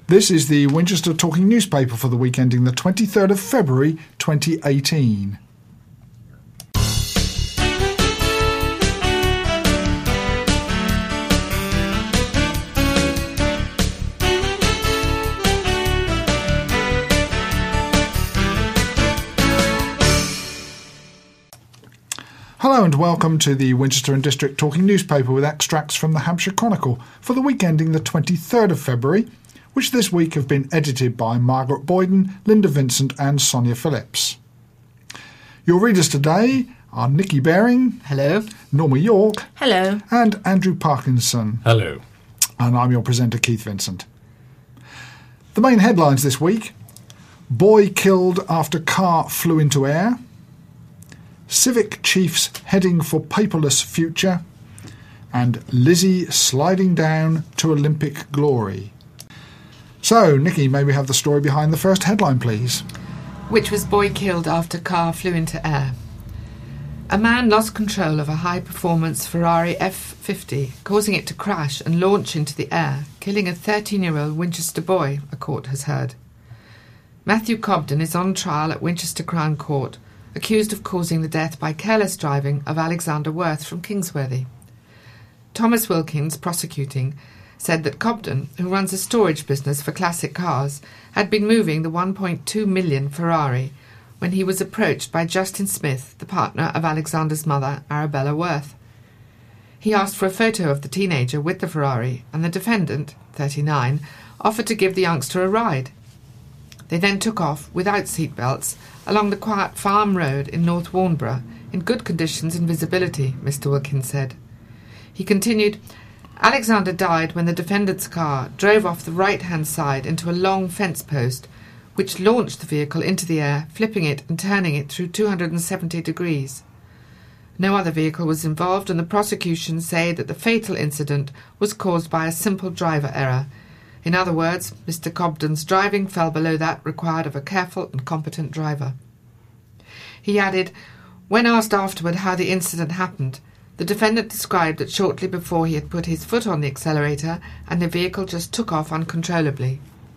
This is the Winchester Talking Newspaper for the week ending the 23rd of February 2018. Hello and welcome to the Winchester and District Talking Newspaper with extracts from the Hampshire Chronicle for the week ending the 23rd of February, which this week have been edited by Margaret Boyden, Linda Vincent and Sonia Phillips. Your readers today are Nikki Baring. Hello. Norma York. Hello. And Andrew Parkinson. Hello. And I'm your presenter, Keith Vincent. The main headlines this week: boy killed after car flew into air, Civic chiefs heading for paperless future, and Lizzie sliding down to Olympic glory. So, Nikki, may we have the story behind the first headline, please? Which was boy killed after car flew into air. A man lost control of a high-performance Ferrari F50, causing it to crash and launch into the air, killing a 13-year-old Winchester boy, a court has heard. Matthew Cobden is on trial at Winchester Crown Court, accused of causing the death by careless driving of Alexander Worth from Kingsworthy. Thomas Wilkins, prosecuting, said that Cobden, who runs a storage business for classic cars, had been moving the $1.2 million Ferrari when he was approached by Justin Smith, the partner of Alexander's mother, Arabella Worth. He asked for a photo of the teenager with the Ferrari, and the defendant, 39, offered to give the youngster a ride. They then took off, without seatbelts, along the quiet farm road in North Warnborough, in good conditions and visibility, Mr. Wilkins said. He continued, Alexander died when the defendant's car drove off the right-hand side into a long fence post, which launched the vehicle into the air, flipping it and turning it through 270 degrees. No other vehicle was involved, and the prosecution say that the fatal incident was caused by a simple driver error. In other words, Mr. Cobden's driving fell below that required of a careful and competent driver. He added, when asked afterward how the incident happened, the defendant described that shortly before he had put his foot on the accelerator and the vehicle just took off uncontrollably.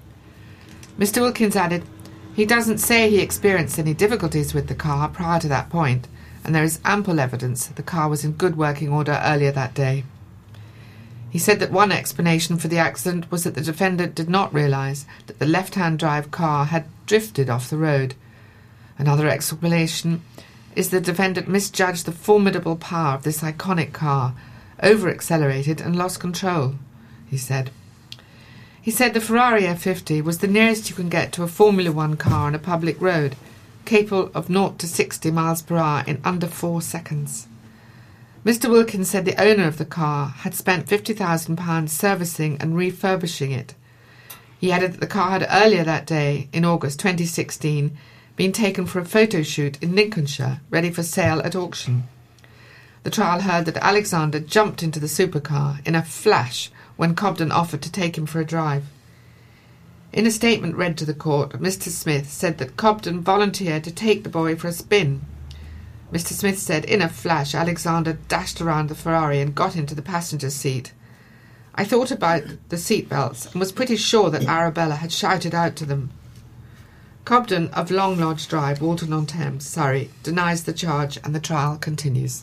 Mr. Wilkins added, he doesn't say he experienced any difficulties with the car prior to that point, and there is ample evidence the car was in good working order earlier that day. He said that one explanation for the accident was that the defendant did not realise that the left-hand drive car had drifted off the road. Another explanation is the defendant misjudged the formidable power of this iconic car, over-accelerated and lost control, he said. He said the Ferrari F50 was the nearest you can get to a Formula One car on a public road, capable of 0 to 60 miles per hour in under 4 seconds. Mr. Wilkins said the owner of the car had spent £50,000 servicing and refurbishing it. He added that the car had earlier that day, in August 2016, been taken for a photo shoot in Lincolnshire, ready for sale at auction. The trial heard that Alexander jumped into the supercar in a flash when Cobden offered to take him for a drive. In a statement read to the court, Mr. Smith said that Cobden volunteered to take the boy for a spin. Mr. Smith said, in a flash, Alexander dashed around the Ferrari and got into the passenger seat. I thought about the seatbelts and was pretty sure that Arabella had shouted out to them. Cobden of Long Lodge Drive, Walton-on-Thames, Surrey, denies the charge and the trial continues.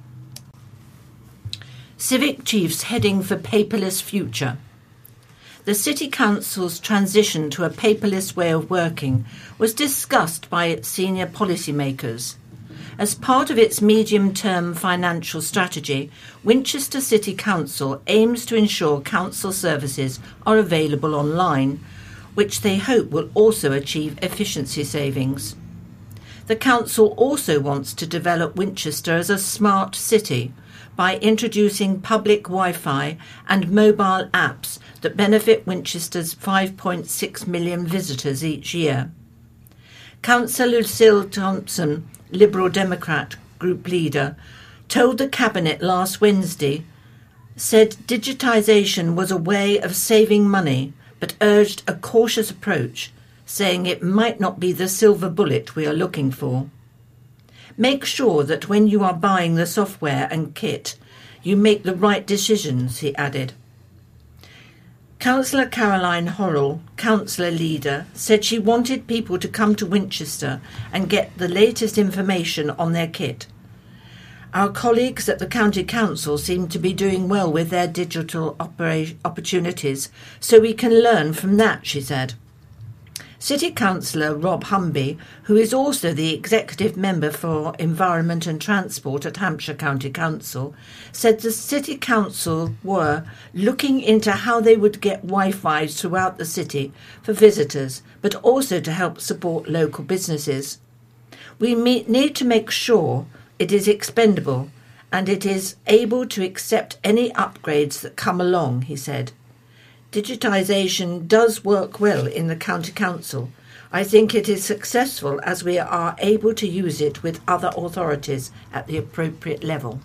Civic chiefs heading for paperless future. The City Council's transition to a paperless way of working was discussed by its senior policymakers. As part of its medium-term financial strategy, Winchester City Council aims to ensure council services are available online, which they hope will also achieve efficiency savings. The council also wants to develop Winchester as a smart city by introducing public Wi-Fi and mobile apps that benefit Winchester's 5.6 million visitors each year. Councillor Lucille Thompson, Liberal Democrat group leader, told the Cabinet last Wednesday, said digitisation was a way of saving money, but urged a cautious approach, saying it might not be the silver bullet we are looking for. Make sure that when you are buying the software and kit, you make the right decisions, he added. Councillor Caroline Horrell, councillor leader, said she wanted people to come to Winchester and get the latest information on their kit. Our colleagues at the County Council seem to be doing well with their digital opportunities, so we can learn from that, she said. City Councillor Rob Humby, who is also the Executive Member for Environment and Transport at Hampshire County Council, said the City Council were looking into how they would get Wi-Fi throughout the city for visitors, but also to help support local businesses. We need to make sure it is expendable and it is able to accept any upgrades that come along, he said. Digitisation does work well in the County Council. I think it is successful as we are able to use it with other authorities at the appropriate level.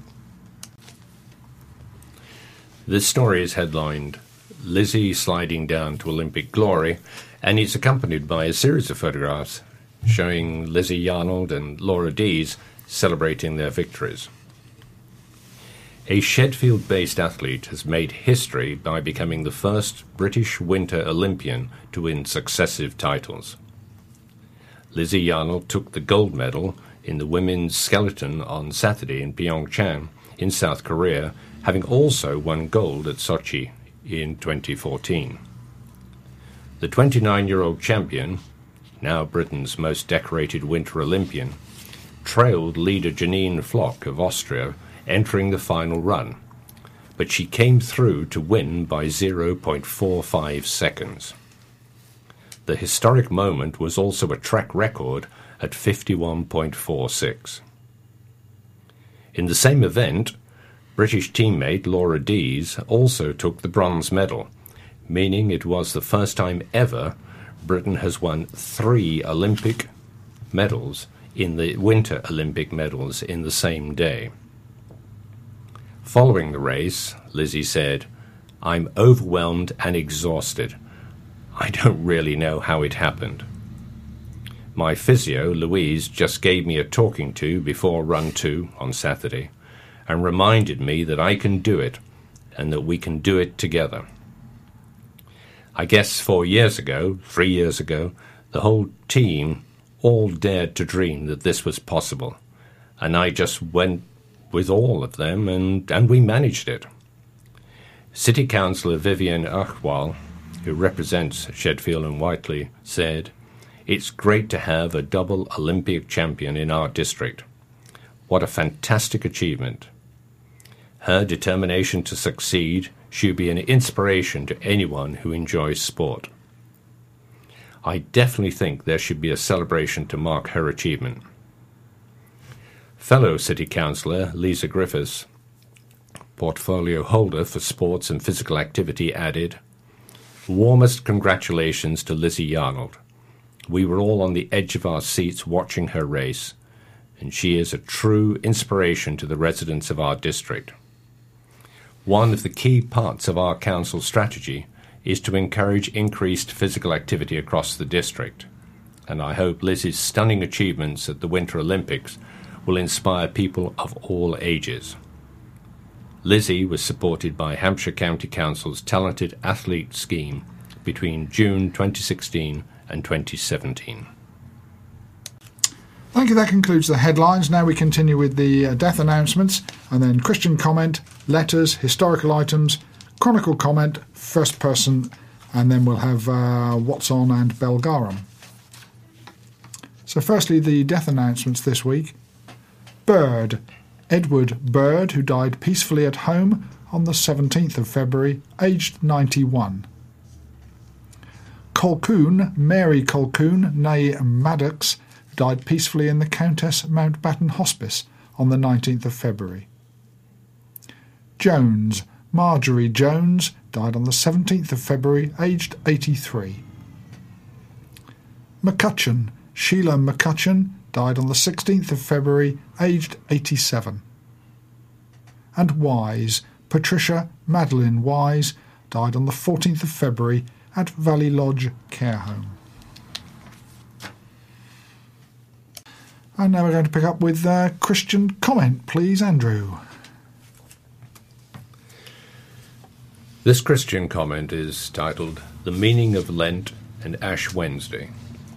This story is headlined, Lizzie Sliding Down to Olympic Glory, and it's accompanied by a series of photographs showing Lizzie Yarnold and Laura Dees celebrating their victories. A Shedfield-based athlete has made history by becoming the first British Winter Olympian to win successive titles. Lizzie Yarnold took the gold medal in the women's skeleton on Saturday in Pyeongchang in South Korea, having also won gold at Sochi in 2014. The 29-year-old champion, now Britain's most decorated Winter Olympian, trailed leader Janine Flock of Austria entering the final run, but she came through to win by 0.45 seconds. The historic moment was also a track record at 51.46. In the same event, British teammate Laura Dees also took the bronze medal, meaning it was the first time ever Britain has won 3 Olympic medals in the Winter Olympic medals in the same day. Following the race, Lizzie said, "I'm overwhelmed and exhausted. I don't really know how it happened. My physio, Louise, just gave me a talking to before Run 2 on Saturday and reminded me that I can do it and that we can do it together. I guess 3 years ago, the whole team all dared to dream that this was possible, and I just went with all of them, and we managed it." City Councillor Vivian Achwal, who represents Shedfield and Whiteley, said, "It's great to have a double Olympic champion in our district. What a fantastic achievement. Her determination to succeed should be an inspiration to anyone who enjoys sport. I definitely think there should be a celebration to mark her achievement." Fellow City Councillor Lisa Griffiths, portfolio holder for sports and physical activity, added, "Warmest congratulations to Lizzie Yarnold. We were all on the edge of our seats watching her race, and she is a true inspiration to the residents of our district. One of the key parts of our council strategy is to encourage increased physical activity across the district, and I hope Lizzie's stunning achievements at the Winter Olympics will inspire people of all ages." Lizzie was supported by Hampshire County Council's Talented Athlete Scheme between June 2016 and 2017. Thank you. That concludes the headlines. Now we continue with the death announcements, and then Christian comment, letters, historical items, chronicle comment, first person, and then we'll have What's On and Belgarum. So firstly, the death announcements this week. Bird, Edward Bird, who died peacefully at home on the 17th of February, aged 91. Colquhoun, Mary Colquhoun, née Maddox, died peacefully in the Countess Mountbatten Hospice on the 19th of February. Jones, Marjorie Jones, died on the 17th of February, aged 83. McCutcheon, Sheila McCutcheon, died on the 16th of February, aged 87. And Wise, Patricia Madeline Wise, died on the 14th of February at Valley Lodge Care Home. And now we're going to pick up with Christian comment, please, Andrew. This Christian comment is titled The Meaning of Lent and Ash Wednesday.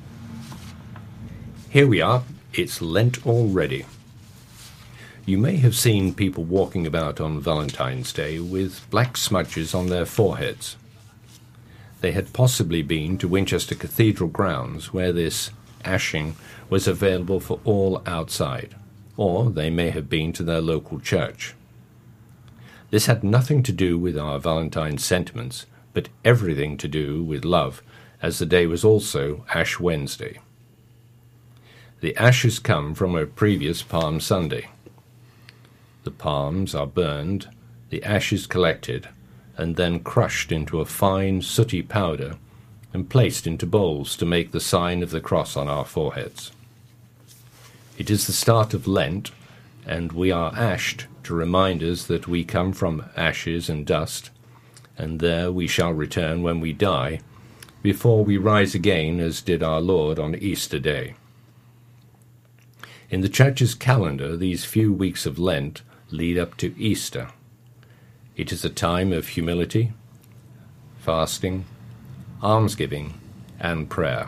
Here we are, it's Lent already. You may have seen people walking about on Valentine's Day with black smudges on their foreheads. They had possibly been to Winchester Cathedral grounds where this ashing was available for all outside, or they may have been to their local church. This had nothing to do with our Valentine's sentiments, but everything to do with love, as the day was also Ash Wednesday. The ashes come from a previous Palm Sunday. The palms are burned, the ashes collected, and then crushed into a fine sooty powder and placed into bowls to make the sign of the cross on our foreheads. It is the start of Lent, and we are ashed to remind us that we come from ashes and dust, and there we shall return when we die, before we rise again as did our Lord on Easter Day. In the Church's calendar, these few weeks of Lent lead up to Easter. It is a time of humility, fasting, almsgiving, and prayer.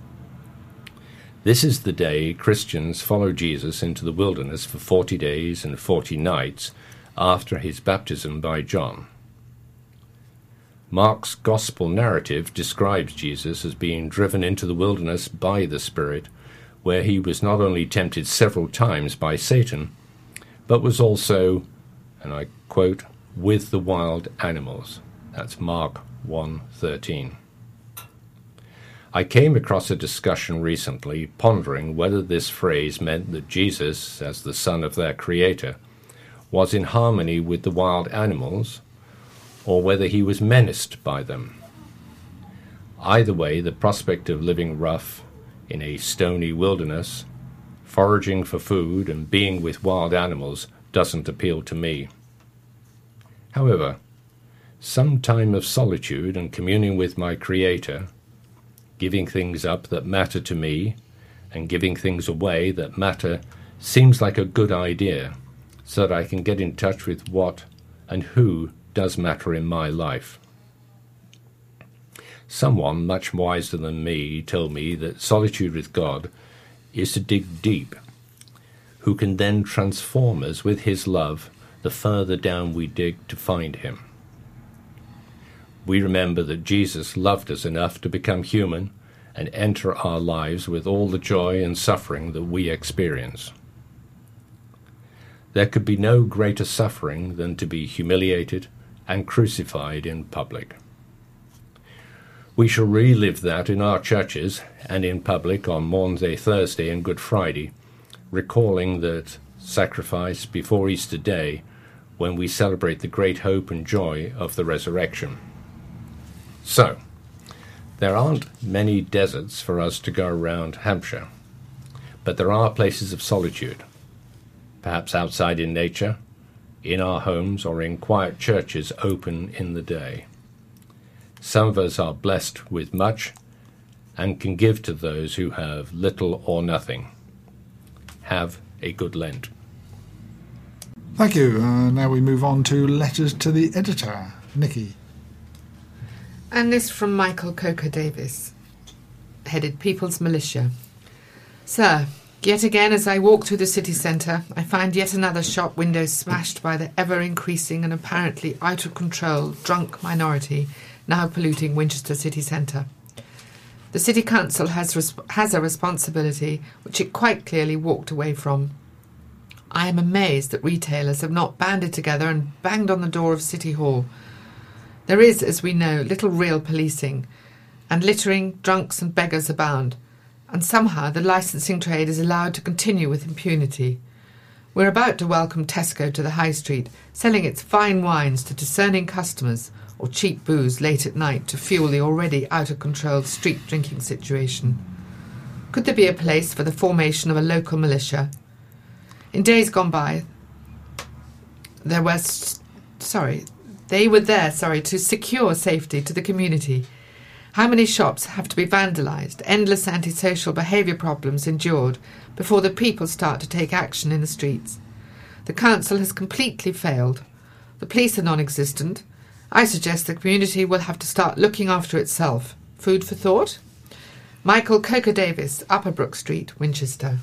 This is the day Christians follow Jesus into the wilderness for 40 days and 40 nights after his baptism by John. Mark's gospel narrative describes Jesus as being driven into the wilderness by the Spirit, where he was not only tempted several times by Satan, but was also, and I quote, with the wild animals. That's Mark 1:13. I came across a discussion recently pondering whether this phrase meant that Jesus, as the Son of their Creator, was in harmony with the wild animals, or whether he was menaced by them. Either way, the prospect of living rough in a stony wilderness, foraging for food and being with wild animals doesn't appeal to me. However, some time of solitude and communing with my Creator, giving things up that matter to me and giving things away that matter, seems like a good idea, so that I can get in touch with what and who does matter in my life. Someone much wiser than me told me that solitude with God is to dig deep, who can then transform us with his love the further down we dig to find him. We remember that Jesus loved us enough to become human and enter our lives with all the joy and suffering that we experience. There could be no greater suffering than to be humiliated and crucified in public. We shall relive that in our churches and in public on Maundy Thursday and Good Friday, recalling that sacrifice before Easter Day when we celebrate the great hope and joy of the resurrection. So, there aren't many deserts for us to go around Hampshire, but there are places of solitude, perhaps outside in nature, in our homes, or in quiet churches open in the day. Some of us are blessed with much and can give to those who have little or nothing. Have a good Lent. Thank you. Now we move on to letters to the editor. Nikki. And this from Michael Coker Davis, headed People's Militia. Sir, yet again as I walk through the city centre, I find yet another shop window smashed by the ever-increasing and apparently out-of-control drunk minority now polluting Winchester city centre. The City Council has a responsibility which it quite clearly walked away from. I am amazed that retailers have not banded together and banged on the door of City Hall. There is, as we know, little real policing, and littering, drunks and beggars abound, and somehow the licensing trade is allowed to continue with impunity. We're about to welcome Tesco to the high street, selling its fine wines to discerning customers, or cheap booze late at night to fuel the already out-of-control street drinking situation. Could there be a place for the formation of a local militia? In days gone by, they were there to secure safety to the community. How many shops have to be vandalised, endless antisocial behaviour problems endured, before the people start to take action in the streets? The council has completely failed. The police are non-existent, I suggest the community will have to start looking after itself. Food for thought? Michael Coker Davis, Upper Brook Street, Winchester.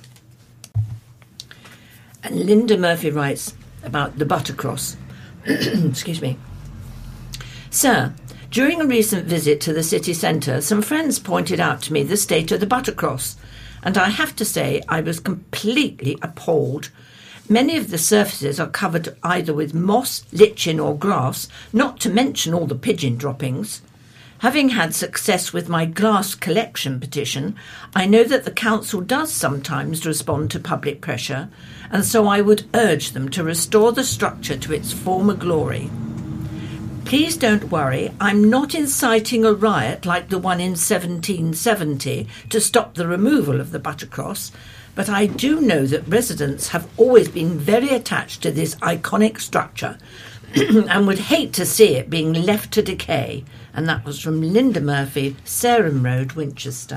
And Linda Murphy writes about the Buttercross. Excuse me. Sir, during a recent visit to the city centre, some friends pointed out to me the state of the Buttercross, and I have to say I was completely appalled. Many of the surfaces are covered either with moss, lichen or grass, not to mention all the pigeon droppings. Having had success with my glass collection petition, I know that the council does sometimes respond to public pressure, and so I would urge them to restore the structure to its former glory. Please don't worry, I'm not inciting a riot like the one in 1770 to stop the removal of the Buttercross, but I do know that residents have always been very attached to this iconic structure and would hate to see it being left to decay. And that was from Linda Murphy, Sarum Road, Winchester.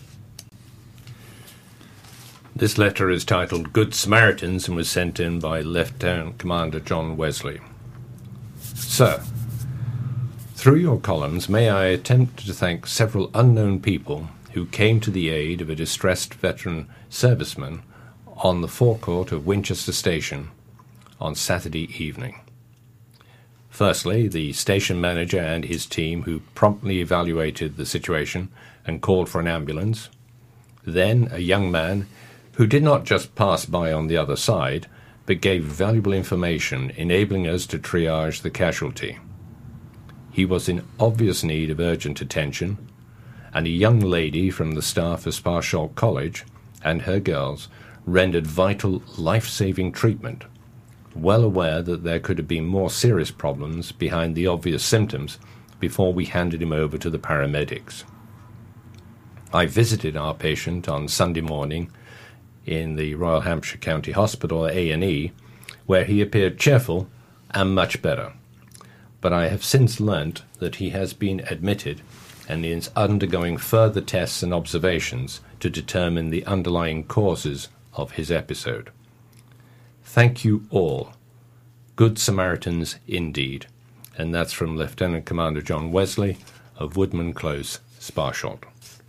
This letter is titled Good Samaritans and was sent in by Lieutenant Commander John Wesley. Sir, through your columns may I attempt to thank several unknown people who came to the aid of a distressed veteran serviceman on the forecourt of Winchester Station on Saturday evening. Firstly, the station manager and his team who promptly evaluated the situation and called for an ambulance. Then a young man who did not just pass by on the other side, but gave valuable information enabling us to triage the casualty. He was in obvious need of urgent attention, and a young lady from the staff of Sparsholt College and her girls rendered vital, life-saving treatment, well aware that there could have been more serious problems behind the obvious symptoms before we handed him over to the paramedics. I visited our patient on Sunday morning in the Royal Hampshire County Hospital A&E, where he appeared cheerful and much better. But I have since learnt that he has been admitted and is undergoing further tests and observations to determine the underlying causes of his episode. Thank you all. Good Samaritans indeed. And that's from Lieutenant Commander John Wesley of Woodman Close, Sparsholt.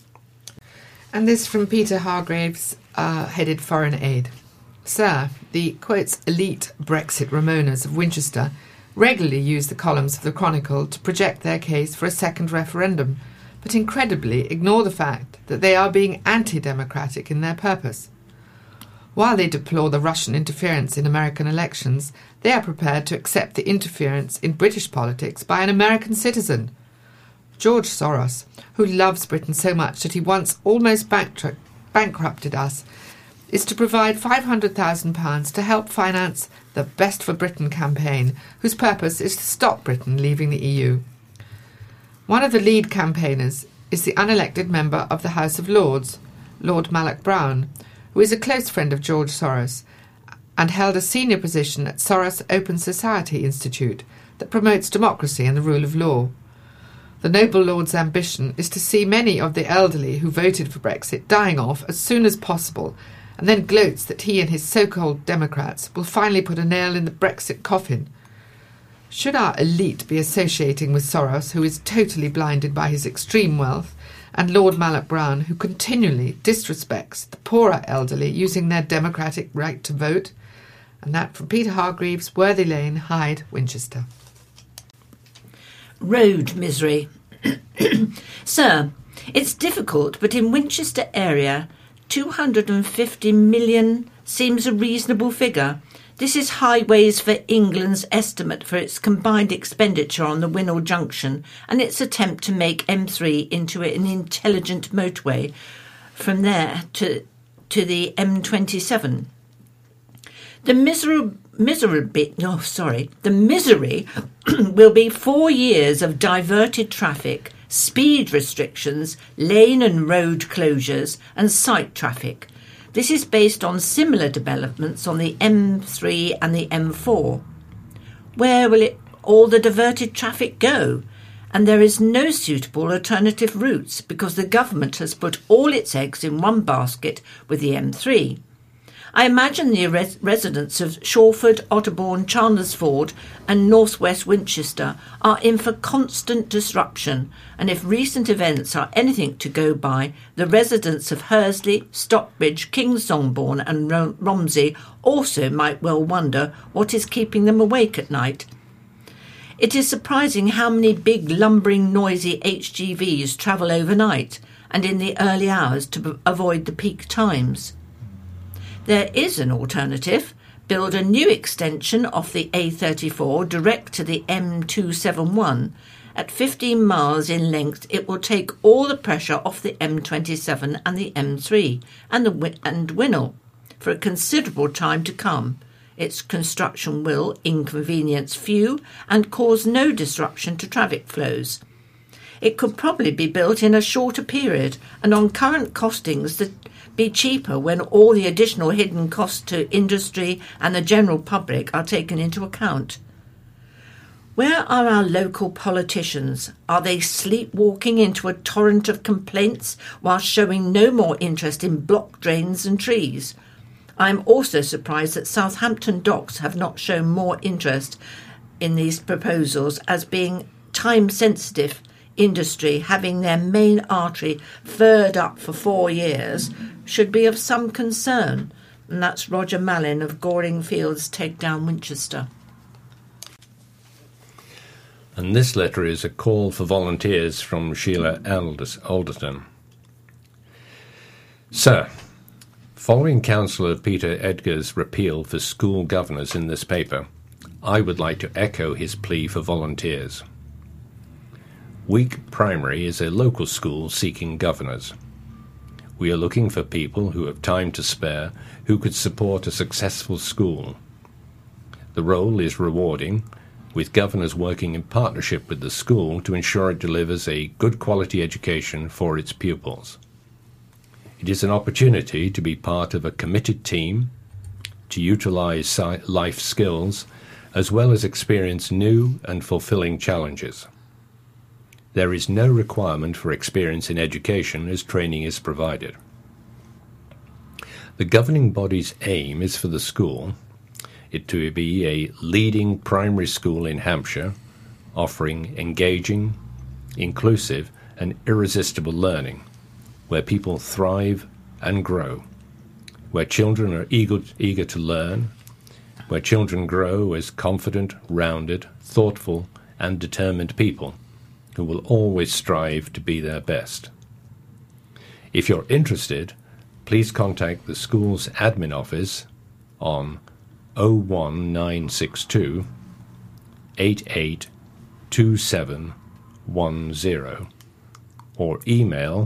And this from Peter Hargraves, headed Foreign Aid. Sir, the, quotes, elite Brexit Ramonas of Winchester regularly use the columns of the Chronicle to project their case for a second referendum, but incredibly ignore the fact that they are being anti-democratic in their purpose. While they deplore the Russian interference in American elections, they are prepared to accept the interference in British politics by an American citizen. George Soros, who loves Britain so much that he once almost bankrupted us, is to provide £500,000 to help finance the Best for Britain campaign, whose purpose is to stop Britain leaving the EU. One of the lead campaigners is the unelected member of the House of Lords, Lord Malloch Brown, who is a close friend of George Soros and held a senior position at Soros Open Society Institute that promotes democracy and the rule of law. The noble lord's ambition is to see many of the elderly who voted for Brexit dying off as soon as possible, and then gloats that he and his so-called Democrats will finally put a nail in the Brexit coffin. Should our elite be associating with Soros, who is totally blinded by his extreme wealth, and Lord Malloch Brown, who continually disrespects the poorer elderly using their democratic right to vote? And that from Peter Hargreaves, Worthy Lane, Hyde, Winchester. Road misery. Sir, it's difficult, but in Winchester area, 250 million seems a reasonable figure. This is Highways for England's estimate for its combined expenditure on the Winnell Junction and its attempt to make M3 into an intelligent motorway from there to the M27. The misery will be 4 years of diverted traffic, speed restrictions, lane and road closures, and site traffic. This is based on similar developments on the M3 and the M4. Where will all the diverted traffic go? And there is no suitable alternative routes because the government has put all its eggs in one basket with the M3. I imagine the residents of Shawford, Otterbourne, Chandlersford and North West Winchester are in for constant disruption, and if recent events are anything to go by, the residents of Hursley, Stockbridge, Kingsongbourne and Romsey also might well wonder what is keeping them awake at night. It is surprising how many big, lumbering, noisy HGVs travel overnight and in the early hours to avoid the peak times. There is an alternative. Build a new extension off the A34 direct to the M271. At 15 miles in length, it will take all the pressure off the M27 and the M3 and Winnell for a considerable time to come. Its construction will inconvenience few and cause no disruption to traffic flows. It could probably be built in a shorter period and on current costings that be cheaper when all the additional hidden costs to industry and the general public are taken into account. Where are our local politicians? Are they sleepwalking into a torrent of complaints while showing no more interest in block drains and trees? I am also surprised that Southampton Docks have not shown more interest in these proposals as being time-sensitive industry having their main artery furred up for 4 years should be of some concern. And that's Roger Mallin of Goring Fields, Takedown, Winchester. And this letter is a call for volunteers from Sheila Alderton. Sir, following Councillor Peter Edgar's repeal for school governors in this paper, I would like to echo his plea for volunteers. Week Primary is a local school seeking governors. We are looking for people who have time to spare, who could support a successful school. The role is rewarding, with governors working in partnership with the school to ensure it delivers a good quality education for its pupils. It is an opportunity to be part of a committed team, to utilise life skills, as well as experience new and fulfilling challenges. There is no requirement for experience in education as training is provided. The governing body's aim is for the school it to be a leading primary school in Hampshire, offering engaging, inclusive and irresistible learning, where people thrive and grow, where children are eager to learn, where children grow as confident, rounded, thoughtful and determined people who will always strive to be their best. If you're interested, please contact the school's admin office on 01962 882710 or email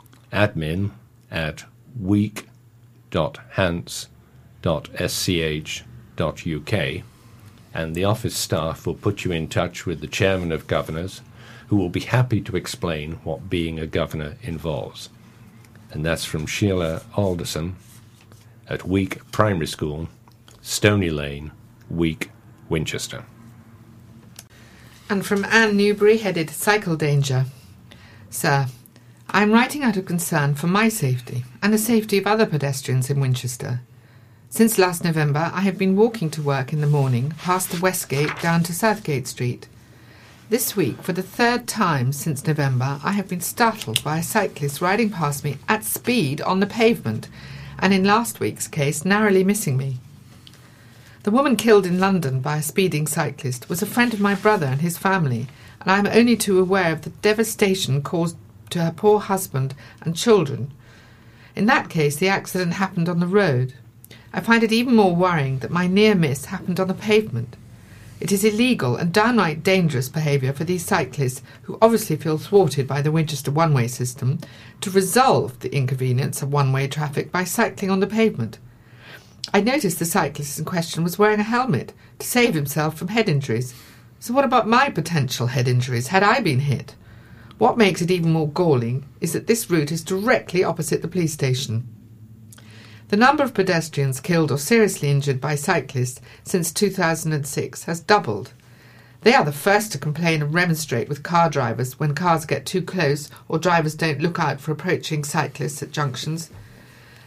admin@week.hants.sch.uk and the office staff will put you in touch with the Chairman of Governors, who will be happy to explain what being a governor involves. And that's from Sheila Alderson at Week Primary School, Stony Lane, Week, Winchester. And from Anne Newbury, headed Cycle Danger. Sir, I am writing out of concern for my safety and the safety of other pedestrians in Winchester. Since last November, I have been walking to work in the morning past the Westgate down to Southgate Street. This week, for the third time since November, I have been startled by a cyclist riding past me at speed on the pavement, and in last week's case, narrowly missing me. The woman killed in London by a speeding cyclist was a friend of my brother and his family, and I am only too aware of the devastation caused to her poor husband and children. In that case, the accident happened on the road. I find it even more worrying that my near miss happened on the pavement. It is illegal and downright dangerous behaviour for these cyclists, who obviously feel thwarted by the Winchester one-way system, to resolve the inconvenience of one-way traffic by cycling on the pavement. I noticed the cyclist in question was wearing a helmet to save himself from head injuries. So what about my potential head injuries had I been hit? What makes it even more galling is that this route is directly opposite the police station. The number of pedestrians killed or seriously injured by cyclists since 2006 has doubled. They are the first to complain and remonstrate with car drivers when cars get too close or drivers don't look out for approaching cyclists at junctions.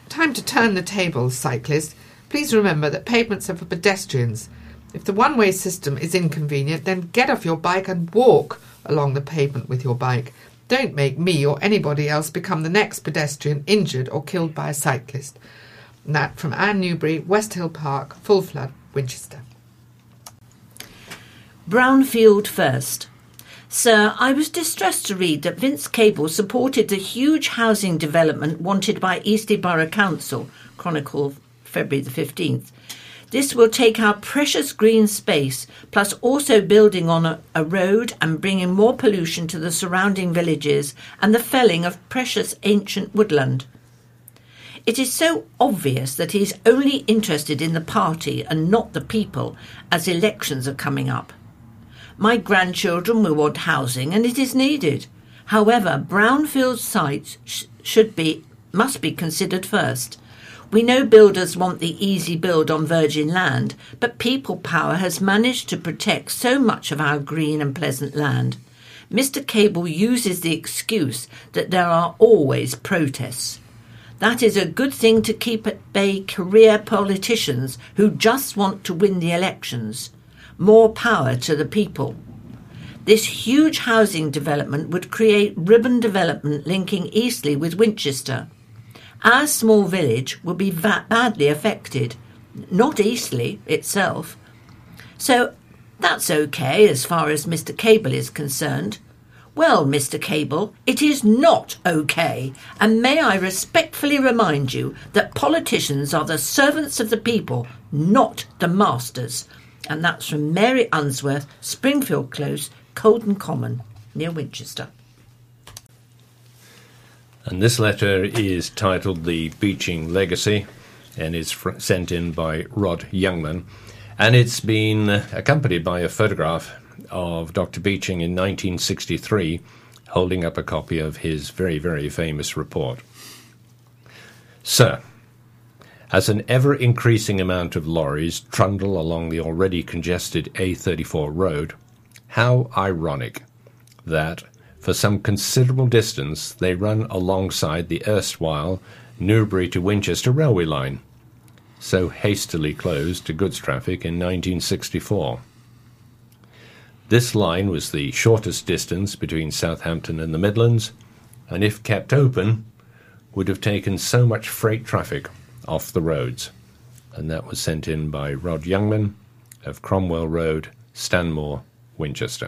Time to turn the tables, cyclist. Please remember that pavements are for pedestrians. If the one-way system is inconvenient, then get off your bike and walk along the pavement with your bike. Don't make me or anybody else become the next pedestrian injured or killed by a cyclist. And that from Anne Newbury, West Hill Park, Full Flood, Winchester. Brownfield first. Sir, I was distressed to read that Vince Cable supported the huge housing development wanted by Eastleigh Borough Council, Chronicle, February the 15th. This will take our precious green space, plus also building on a road and bringing more pollution to the surrounding villages and the felling of precious ancient woodland. It is so obvious that he is only interested in the party and not the people, as elections are coming up. My grandchildren will want housing, and it is needed. However, brownfield sites must be considered first. We know builders want the easy build on virgin land, but people power has managed to protect so much of our green and pleasant land. Mr. Cable uses the excuse that there are always protests. That is a good thing to keep at bay career politicians who just want to win the elections. More power to the people. This huge housing development would create ribbon development linking Eastleigh with Winchester. Our small village will be badly affected, not Eastleigh itself. So that's okay as far as Mr. Cable is concerned. Well, Mr. Cable, it is not okay, and may I respectfully remind you that politicians are the servants of the people, not the masters. And that's from Mary Unsworth, Springfield Close, Colden Common, near Winchester. And this letter is titled The Beeching Legacy and is sent in by Rod Youngman. And it's been accompanied by a photograph of Dr. Beeching in 1963, holding up a copy of his very, very famous report. Sir, as an ever-increasing amount of lorries trundle along the already congested A34 road, how ironic that, for some considerable distance, they run alongside the erstwhile Newbury to Winchester railway line, so hastily closed to goods traffic in 1964. This line was the shortest distance between Southampton and the Midlands, and if kept open, would have taken so much freight traffic off the roads. And that was sent in by Rod Youngman of Cromwell Road, Stanmore, Winchester.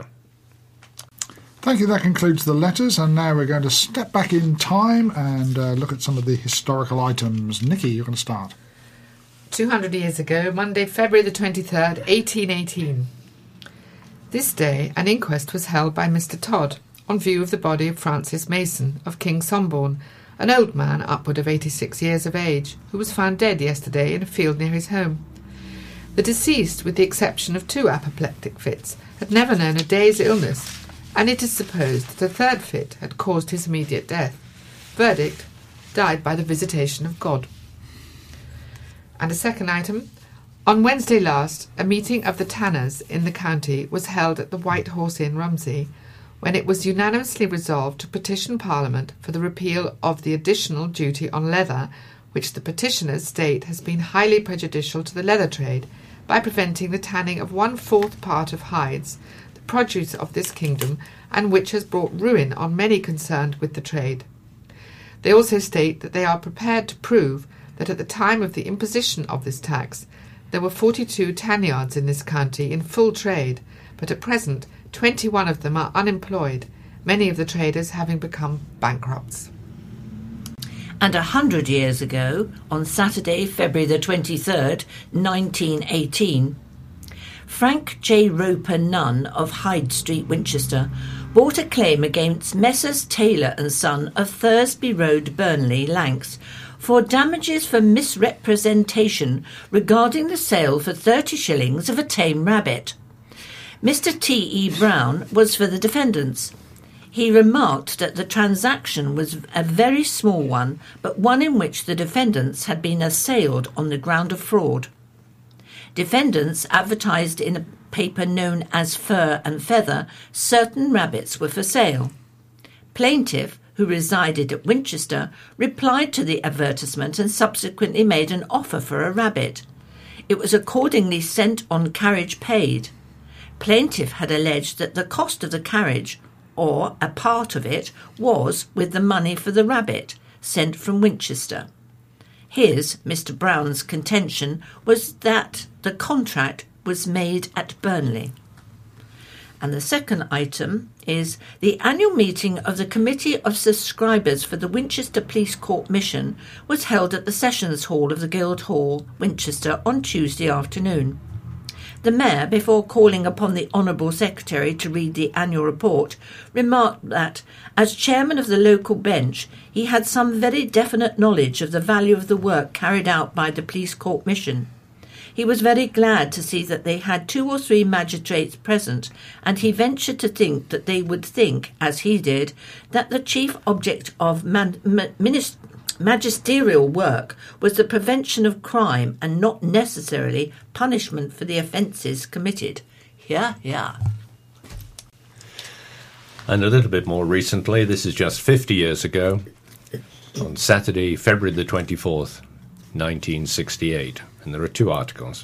Thank you. That concludes the letters, and now we're going to step back in time and look at some of the historical items. Nikki, you're going to start. 200 years ago, Monday, February the 23rd, 1818. This day, an inquest was held by Mr. Todd on view of the body of Francis Mason of King Somborne, an old man upward of 86 years of age, who was found dead yesterday in a field near his home. The deceased, with the exception of 2 apoplectic fits, had never known a day's illness, and it is supposed that a 3rd fit had caused his immediate death. Verdict: died by the visitation of God. And a second item: on Wednesday last, a meeting of the tanners in the county was held at the White Horse Inn, Rumsey, when it was unanimously resolved to petition Parliament for the repeal of the additional duty on leather, which the petitioners state has been highly prejudicial to the leather trade by preventing the tanning of 1/4 part of hides, the produce of this kingdom, and which has brought ruin on many concerned with the trade. They also state that they are prepared to prove that at the time of the imposition of this tax, there were 42 tan yards in this county in full trade, but at present 21 of them are unemployed, many of the traders having become bankrupts. And 100 years ago, on Saturday, February the 23rd, 1918, Frank J. Roper Nunn of Hyde Street, Winchester, brought a claim against Messrs. Taylor and Son of Thursby Road, Burnley, Lancs, for damages for misrepresentation regarding the sale for 30 shillings of a tame rabbit. Mr. T. E. Brown was for the defendants. He remarked that the transaction was a very small one, but one in which the defendants had been assailed on the ground of fraud. Defendants advertised in a paper known as Fur and Feather certain rabbits were for sale. Plaintiff, who resided at Winchester, replied to the advertisement and subsequently made an offer for a rabbit. It was accordingly sent on carriage paid. Plaintiff had alleged that the cost of the carriage, or a part of it, was with the money for the rabbit, sent from Winchester. His, Mr. Brown's, contention was that the contract was made at Burnley. And the second item is the annual meeting of the Committee of Subscribers for the Winchester Police Court Mission was held at the Sessions Hall of the Guildhall, Winchester, on Tuesday afternoon. The Mayor, before calling upon the Honourable Secretary to read the annual report, remarked that, as chairman of the local bench, he had some very definite knowledge of the value of the work carried out by the Police Court Mission. He was very glad to see that they had 2 or 3 magistrates present, and he ventured to think that they would think, as he did, that the chief object of magisterial work was the prevention of crime and not necessarily punishment for the offences committed. Yeah. And a little bit more recently, this is just 50 years ago, on Saturday, February the 24th, 1968. And there are 2 articles.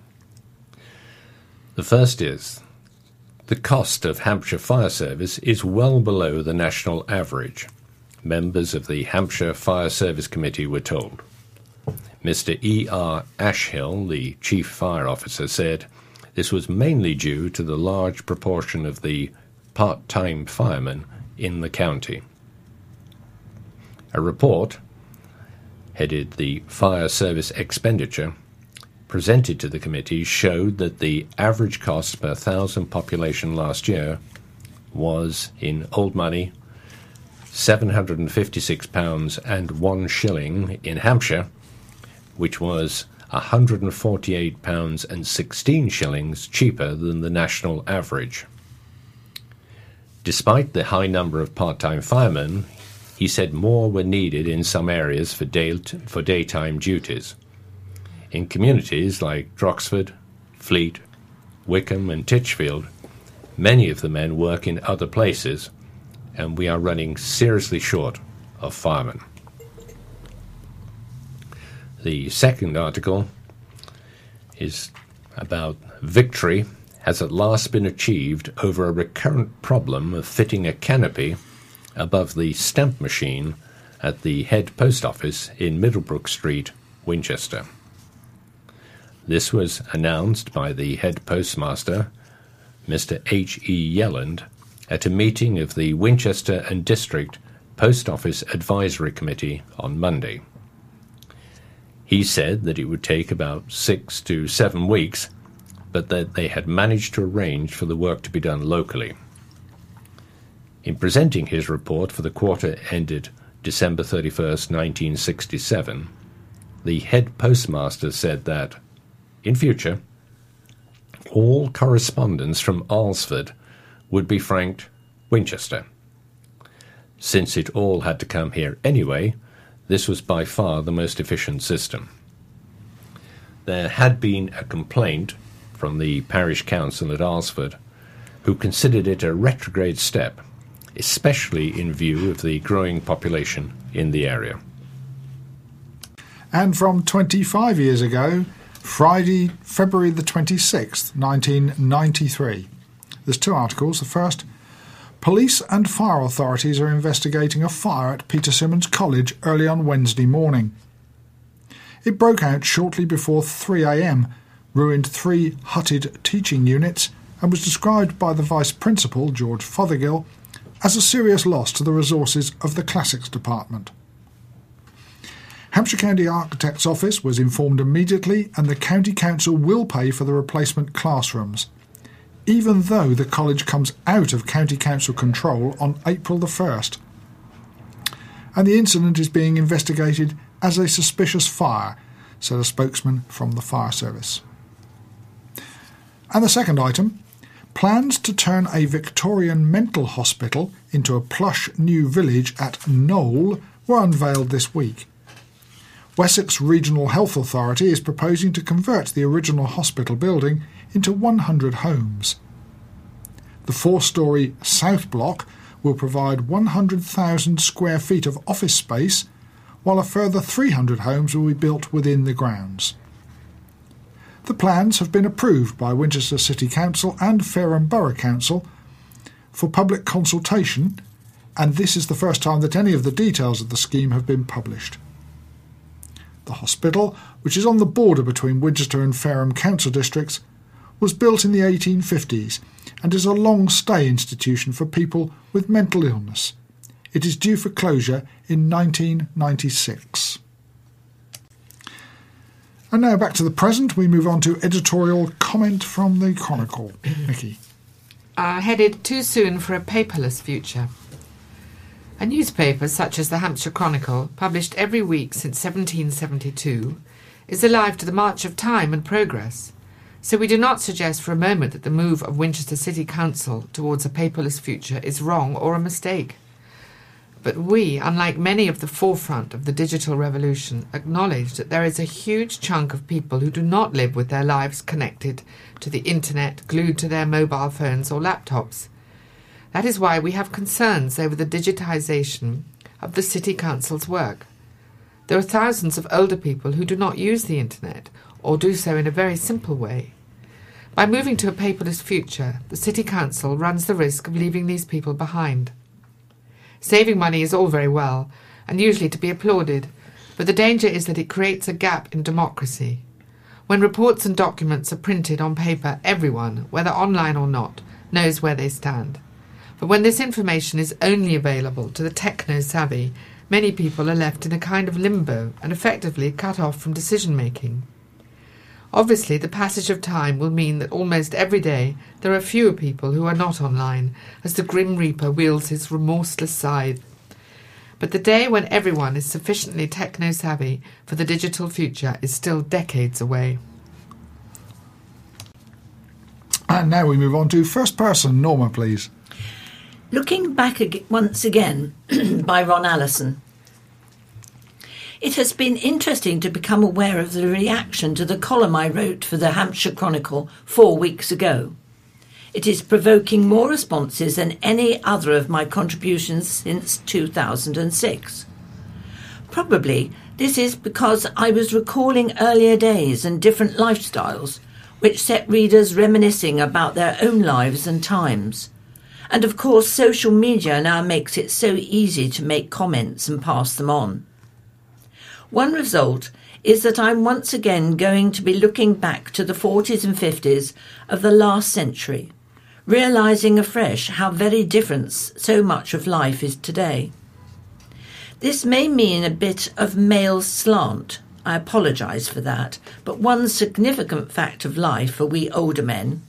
The first is, the cost of Hampshire Fire Service is well below the national average. Members of the Hampshire Fire Service Committee were told. Mr. E.R. Ashhill, the Chief Fire Officer, said this was mainly due to the large proportion of the part-time firemen in the county. A report, headed the Fire Service Expenditure, presented to the committee showed that the average cost per 1,000 population last year was, in old money, £756 and 1 shilling in Hampshire, which was £148 and 16 shillings cheaper than the national average. Despite the high number of part-time firemen, he said more were needed in some areas for daytime duties. In communities like Droxford, Fleet, Wickham and Titchfield, many of the men work in other places, and we are running seriously short of firemen. The second article is about victory has at last been achieved over a recurrent problem of fitting a canopy above the stamp machine at the head post office in Middlebrook Street, Winchester. This was announced by the head postmaster, Mr. H.E. Yelland, at a meeting of the Winchester and District Post Office Advisory Committee on Monday. He said that it would take about 6 to 7 weeks, but that they had managed to arrange for the work to be done locally. In presenting his report for the quarter ended December 31st, 1967, the head postmaster said that, in future, all correspondence from Alresford would be franked Winchester. Since it all had to come here anyway, this was by far the most efficient system. There had been a complaint from the parish council at Alresford, who considered it a retrograde step, especially in view of the growing population in the area. And from 25 years ago, Friday, February the 26th, 1993. There's 2 articles. The first, police and fire authorities are investigating a fire at Peter Symonds College early on Wednesday morning. It broke out shortly before 3 a.m, ruined 3 hutted teaching units, and was described by the Vice Principal, George Fothergill, as a serious loss to the resources of the Classics Department. Hampshire County Architect's Office was informed immediately, and the County Council will pay for the replacement classrooms, even though the college comes out of County Council control on April the 1st. And the incident is being investigated as a suspicious fire, said a spokesman from the fire service. And the second item, plans to turn a Victorian mental hospital into a plush new village at Knowle were unveiled this week. Wessex Regional Health Authority is proposing to convert the original hospital building into 100 homes. The 4-storey South Block will provide 100,000 square feet of office space, while a further 300 homes will be built within the grounds. The plans have been approved by Winchester City Council and Fareham Borough Council for public consultation, and this is the first time that any of the details of the scheme have been published. The hospital, which is on the border between Winchester and Fareham council districts, was built in the 1850s and is a long-stay institution for people with mental illness. It is due for closure in 1996. And now back to the present, we move on to editorial comment from the Chronicle. Nikki. Headed Too Soon for a Paperless Future. A newspaper such as the Hampshire Chronicle, published every week since 1772, is alive to the march of time and progress. So we do not suggest for a moment that the move of Winchester City Council towards a paperless future is wrong or a mistake. But we, unlike many of the forefront of the digital revolution, acknowledge that there is a huge chunk of people who do not live with their lives connected to the internet, glued to their mobile phones or laptops. That is why we have concerns over the digitisation of the City Council's work. There are thousands of older people who do not use the internet, or do so in a very simple way. By moving to a paperless future, the City Council runs the risk of leaving these people behind. Saving money is all very well, and usually to be applauded, but the danger is that it creates a gap in democracy. When reports and documents are printed on paper, everyone, whether online or not, knows where they stand. But when this information is only available to the techno-savvy, many people are left in a kind of limbo and effectively cut off from decision-making. Obviously, the passage of time will mean that almost every day there are fewer people who are not online, as the Grim Reaper wields his remorseless scythe. But the day when everyone is sufficiently techno-savvy for the digital future is still decades away. And now we move on to first person. Norma, please. Looking Back Once Again by Ron Allison. It has been interesting to become aware of the reaction to the column I wrote for the Hampshire Chronicle 4 weeks ago. It is provoking more responses than any other of my contributions since 2006. Probably this is because I was recalling earlier days and different lifestyles, which set readers reminiscing about their own lives and times. And of course, social media now makes it so easy to make comments and pass them on. One result is that I'm once again going to be looking back to the 40s and 50s of the last century, realising afresh how very different so much of life is today. This may mean a bit of male slant. I apologise for that, but one significant fact of life for we older men,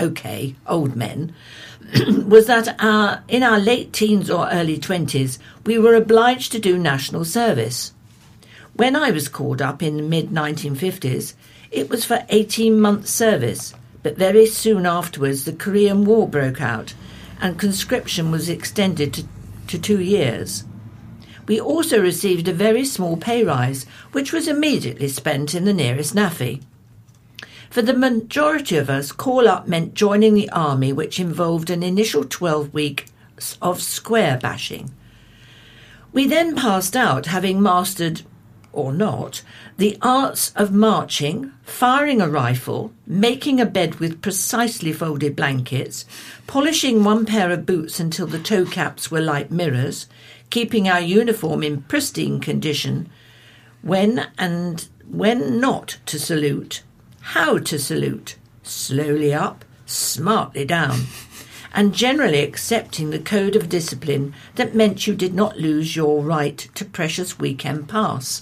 old men, was that in our late teens or early 20s, we were obliged to do national service. When I was called up in the mid-1950s, it was for 18-month service, but very soon afterwards the Korean War broke out and conscription was extended to 2 years. We also received a very small pay rise, which was immediately spent in the nearest NAFI. For the majority of us, call-up meant joining the army, which involved an initial 12 weeks of square bashing. We then passed out, having mastered or not, the arts of marching, firing a rifle, making a bed with precisely folded blankets, polishing one pair of boots until the toe caps were like mirrors, keeping our uniform in pristine condition, when and when not to salute, how to salute, slowly up, smartly down, and generally accepting the code of discipline that meant you did not lose your right to precious weekend pass.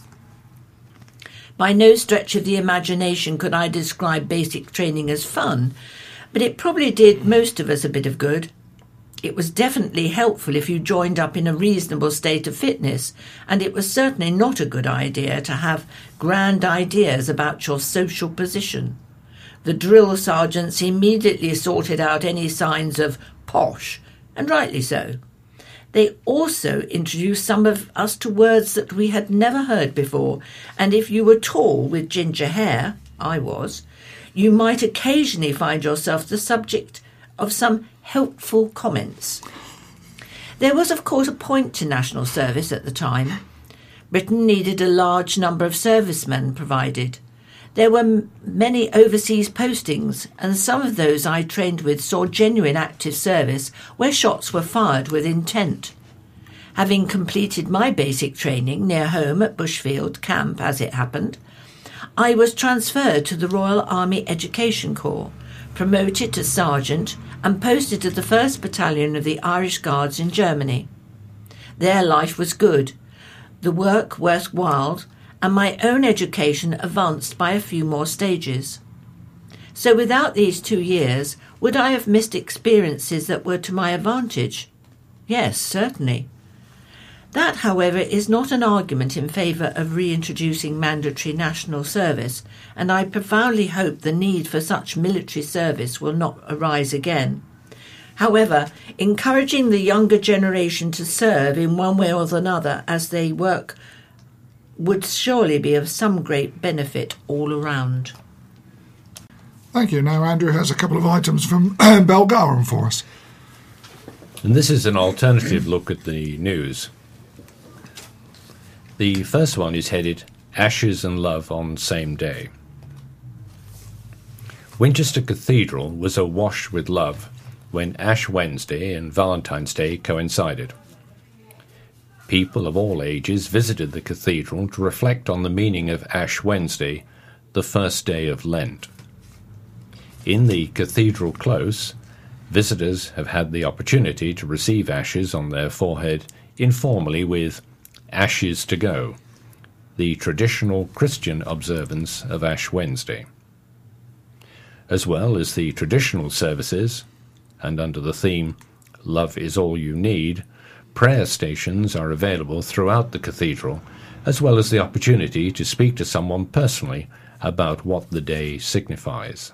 By no stretch of the imagination could I describe basic training as fun, but it probably did most of us a bit of good. It was definitely helpful if you joined up in a reasonable state of fitness, and it was certainly not a good idea to have grand ideas about your social position. The drill sergeants immediately sorted out any signs of posh, and rightly so. They also introduced some of us to words that we had never heard before, and if you were tall with ginger hair, I was, you might occasionally find yourself the subject of some helpful comments. There was, of course, a point to national service at the time. Britain needed a large number of servicemen provided. There were many overseas postings, and some of those I trained with saw genuine active service where shots were fired with intent. Having completed my basic training near home at Bushfield Camp, as it happened, I was transferred to the Royal Army Education Corps, promoted to sergeant, and posted to the 1st Battalion of the Irish Guards in Germany. There life was good, the work worthwhile, and my own education advanced by a few more stages. So without these 2 years, would I have missed experiences that were to my advantage? Yes, certainly. That, however, is not an argument in favour of reintroducing mandatory national service, and I profoundly hope the need for such military service will not arise again. However, encouraging the younger generation to serve in one way or another as they work would surely be of some great benefit all around. Thank you. Now Andrew has a couple of items from Belgarum for us. And this is an alternative look at the news. The first one is headed Ashes and Love on Same Day. Winchester Cathedral was awash with love when Ash Wednesday and Valentine's Day coincided. People of all ages visited the cathedral to reflect on the meaning of Ash Wednesday, the first day of Lent. In the cathedral close, visitors have had the opportunity to receive ashes on their forehead informally with Ashes to Go, the traditional Christian observance of Ash Wednesday. As well as the traditional services, and under the theme Love is All You Need, prayer stations are available throughout the cathedral, as well as the opportunity to speak to someone personally about what the day signifies.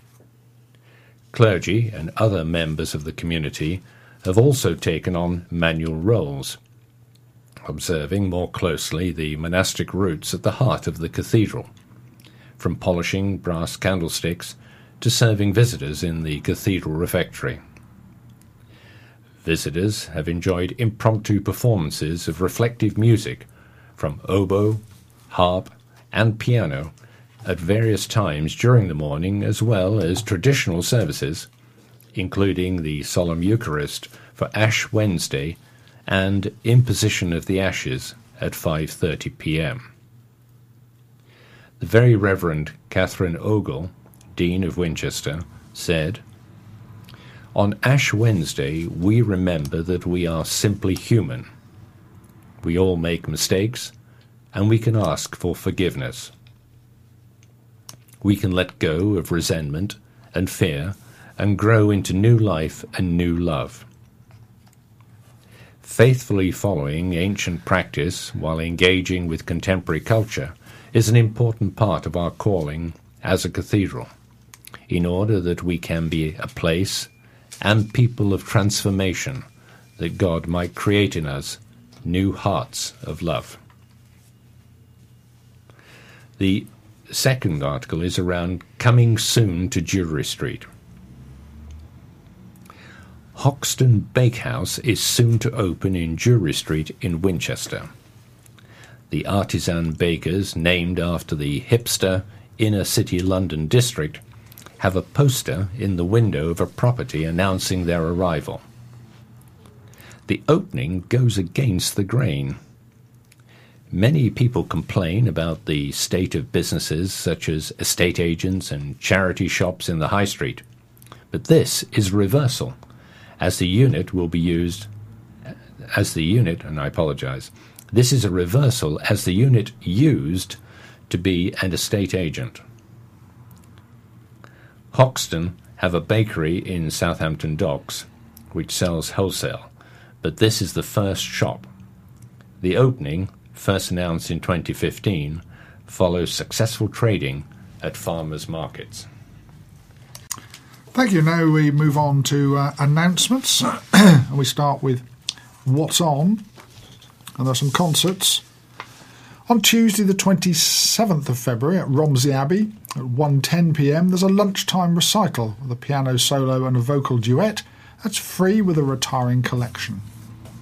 Clergy and other members of the community have also taken on manual roles, observing more closely the monastic roots at the heart of the cathedral, from polishing brass candlesticks to serving visitors in the cathedral refectory. Visitors have enjoyed impromptu performances of reflective music from oboe, harp, and piano at various times during the morning, as well as traditional services, including the solemn Eucharist for Ash Wednesday and imposition of the ashes at 5:30 p.m. The Very Reverend Catherine Ogle, Dean of Winchester, said, "On Ash Wednesday we remember that we are simply human. We all make mistakes, and we can ask for forgiveness. We can let go of resentment and fear and grow into new life and new love. Faithfully following ancient practice while engaging with contemporary culture is an important part of our calling as a cathedral, in order that we can be a place and people of transformation, that God might create in us new hearts of love." The second article is around coming soon to Jewellery Street. Hoxton Bakehouse is soon to open in Jewellery Street in Winchester. The artisan bakers, named after the hipster inner-city London district, have a poster in the window of a property announcing their arrival. The opening goes against the grain. Many people complain about the state of businesses such as estate agents and charity shops in the high street, but this is reversal, as the unit will be used as the unit, and I apologize, this is a reversal as the unit used to be an estate agent. Hoxton have a bakery in Southampton Docks, which sells wholesale, but this is the first shop. The opening, first announced in 2015, follows successful trading at farmers' markets. Thank you. Now we move on to announcements, and we start with what's on, and there are some concerts. On Tuesday the 27th of February at Romsey Abbey at 1:10 p.m. there's a lunchtime recital with a piano solo and a vocal duet. That's free with a retiring collection.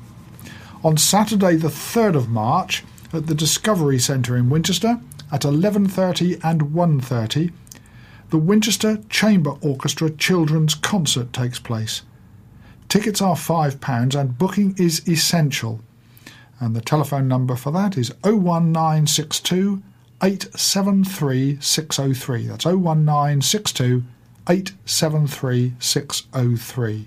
On Saturday the 3rd of March at the Discovery Centre in Winchester at 11:30 and 1:30, the Winchester Chamber Orchestra Children's Concert takes place. Tickets are £5 and booking is essential. And the telephone number for that is 01962 873 603. That's 01962 873 603.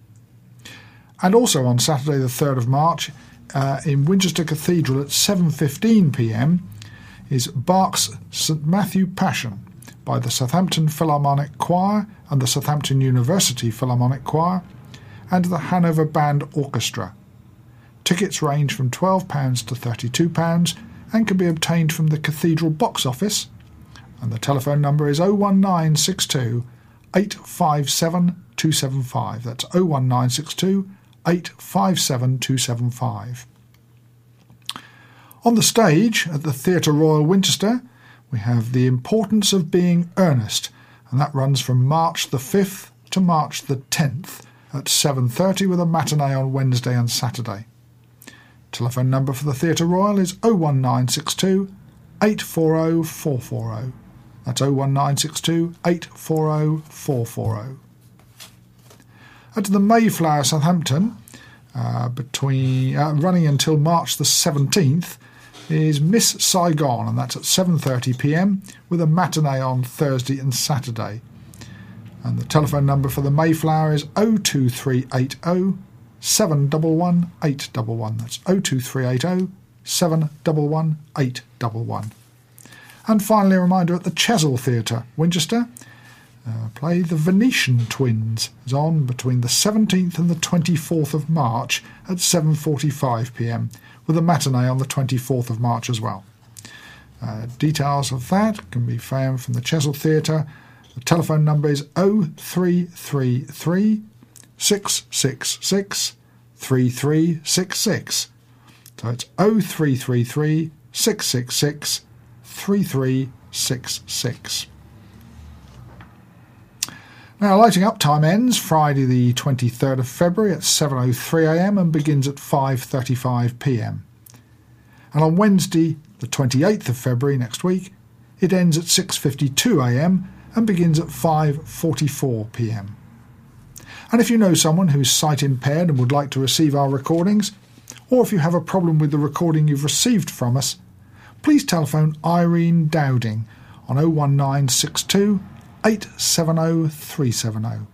And also on Saturday the 3rd of March in Winchester Cathedral at 7:15pm is Bach's St Matthew Passion by the Southampton Philharmonic Choir and the Southampton University Philharmonic Choir and the Hanover Band Orchestra. Tickets range from £12 to £32 and can be obtained from the Cathedral box office, and the telephone number is 01962 857 275. That's 01962 857 275. On the stage at the Theatre Royal Winchester, we have The Importance of Being Earnest, and that runs from March the 5th to March the 10th at 7:30 with a matinee on Wednesday and Saturday. Telephone number for the Theatre Royal is 01962 840 440. That's 01962 840 440. At the Mayflower, Southampton, running until March the 17th, is Miss Saigon, and that's at 7:30pm with a matinee on Thursday and Saturday. And the telephone number for the Mayflower is 02380 711 811. That's 02380 711 811. And finally, a reminder at the Chesil Theatre, Winchester, play The Venetian Twins is on between the 17th and the 24th of March at 7:45pm, with a matinee on the 24th of March as well. Details of that can be found from the Chesil Theatre. The telephone number is 0333 666 3366. So it's 0333 666 3366. Now, lighting up time ends Friday the 23rd of February at 7:03am and begins at 5:35pm. And on Wednesday the 28th of February next week, it ends at 6:52am and begins at 5:44pm. And if you know someone who's sight impaired and would like to receive our recordings, or if you have a problem with the recording you've received from us, please telephone Irene Dowding on 01962 870 370.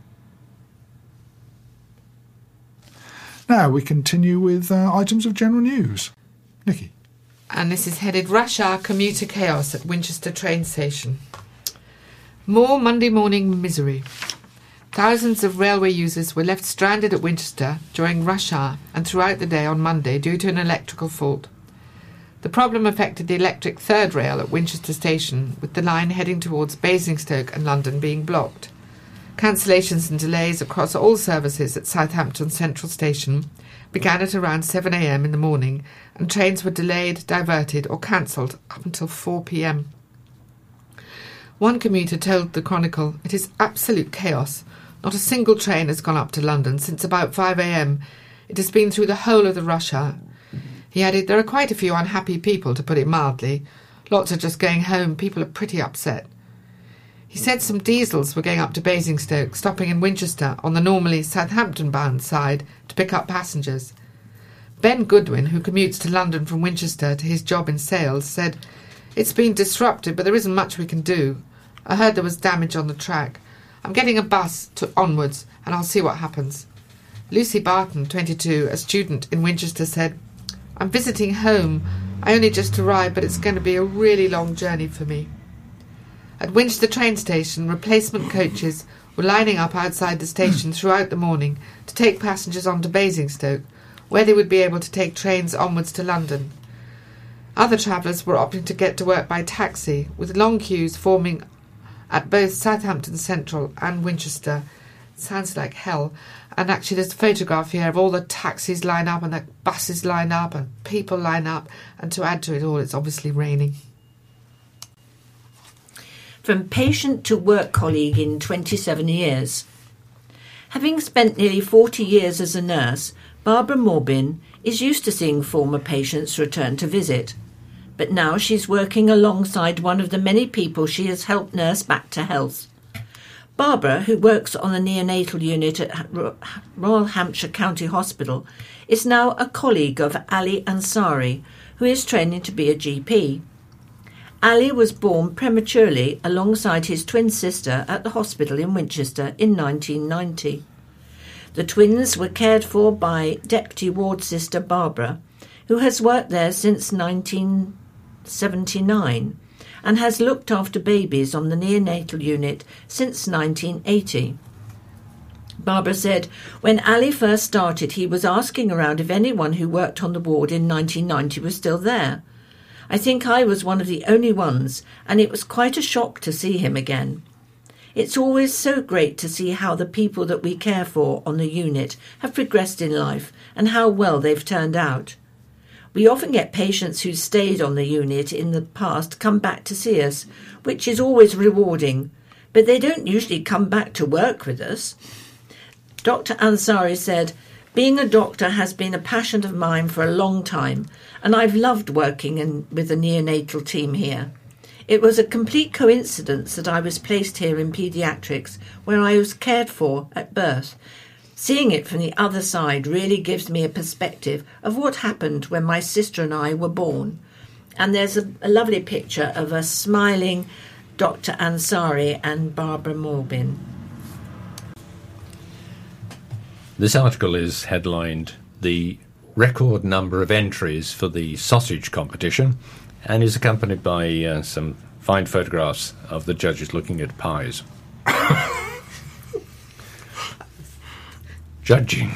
Now we continue with items of general news. Nikki. And this is headed Rush Hour Commuter Chaos at Winchester train station. More Monday morning misery. Thousands of railway users were left stranded at Winchester during rush hour and throughout the day on Monday due to an electrical fault. The problem affected the electric third rail at Winchester Station, with the line heading towards Basingstoke and London being blocked. Cancellations and delays across all services at Southampton Central Station began at around 7am in the morning, and trains were delayed, diverted or cancelled up until 4pm. One commuter told the Chronicle, "It is absolute chaos. Not a single train has gone up to London since about 5am. It has been through the whole of the rush hour." He added, "There are quite a few unhappy people, to put it mildly. Lots are just going home. People are pretty upset." He said some diesels were going up to Basingstoke, stopping in Winchester on the normally Southampton-bound side to pick up passengers. Ben Goodwin, who commutes to London from Winchester to his job in sales, said, "It's been disrupted, but there isn't much we can do. I heard there was damage on the track. I'm getting a bus onwards, and I'll see what happens." Lucy Barton, 22, a student in Winchester, said, "I'm visiting home. I only just arrived, but it's going to be a really long journey for me." At Winchester train station, replacement coaches were lining up outside the station throughout the morning to take passengers on to Basingstoke, where they would be able to take trains onwards to London. Other travellers were opting to get to work by taxi, with long queues forming at both Southampton Central and Winchester. Sounds like hell. And actually there's a photograph here of all the taxis line up and the buses line up and people line up, and to add to it all, it's obviously raining. From patient to work colleague in 27 years. Having spent nearly 40 years as a nurse, Barbara Morbin is used to seeing former patients return to visit, but now she's working alongside one of the many people she has helped nurse back to health. Barbara, who works on the neonatal unit at Royal Hampshire County Hospital, is now a colleague of Ali Ansari, who is training to be a GP. Ali was born prematurely alongside his twin sister at the hospital in Winchester in 1990. The twins were cared for by Deputy Ward Sister Barbara, who has worked there since 1979 and has looked after babies on the neonatal unit since 1980. Barbara said, when Ali first started, he was asking around if anyone who worked on the ward in 1990 was still there. I think I was one of the only ones, and it was quite a shock to see him again. It's always so great to see how the people that we care for on the unit have progressed in life and how well they've turned out. We often get patients who stayed on the unit in the past come back to see us, which is always rewarding, but they don't usually come back to work with us. Dr. Ansari said, being a doctor has been a passion of mine for a long time, and I've loved working with the neonatal team here. It was a complete coincidence that I was placed here in paediatrics, where I was cared for at birth. Seeing it from the other side really gives me a perspective of what happened when my sister and I were born. And there's a lovely picture of a smiling Dr. Ansari and Barbara Morbin. This article is headlined "The Record Number of Entries for the Sausage Competition" and is accompanied by some fine photographs of the judges looking at pies. Judging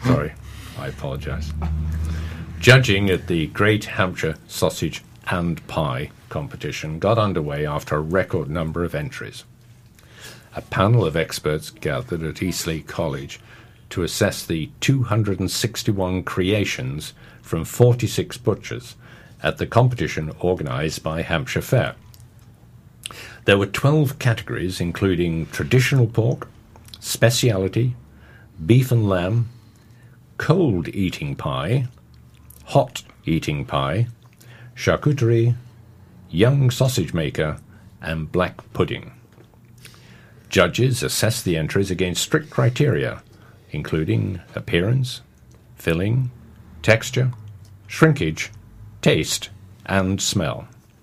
at the Great Hampshire Sausage and Pie competition got underway after a record number of entries. A panel of experts gathered at Eastleigh College to assess the 261 creations from 46 butchers at the competition organised by Hampshire Fair. There were 12 categories, including traditional pork, speciality, beef and lamb, cold eating pie, hot eating pie, charcuterie, young sausage maker, and black pudding. Judges assessed the entries against strict criteria, including appearance, filling, texture, shrinkage, taste, and smell.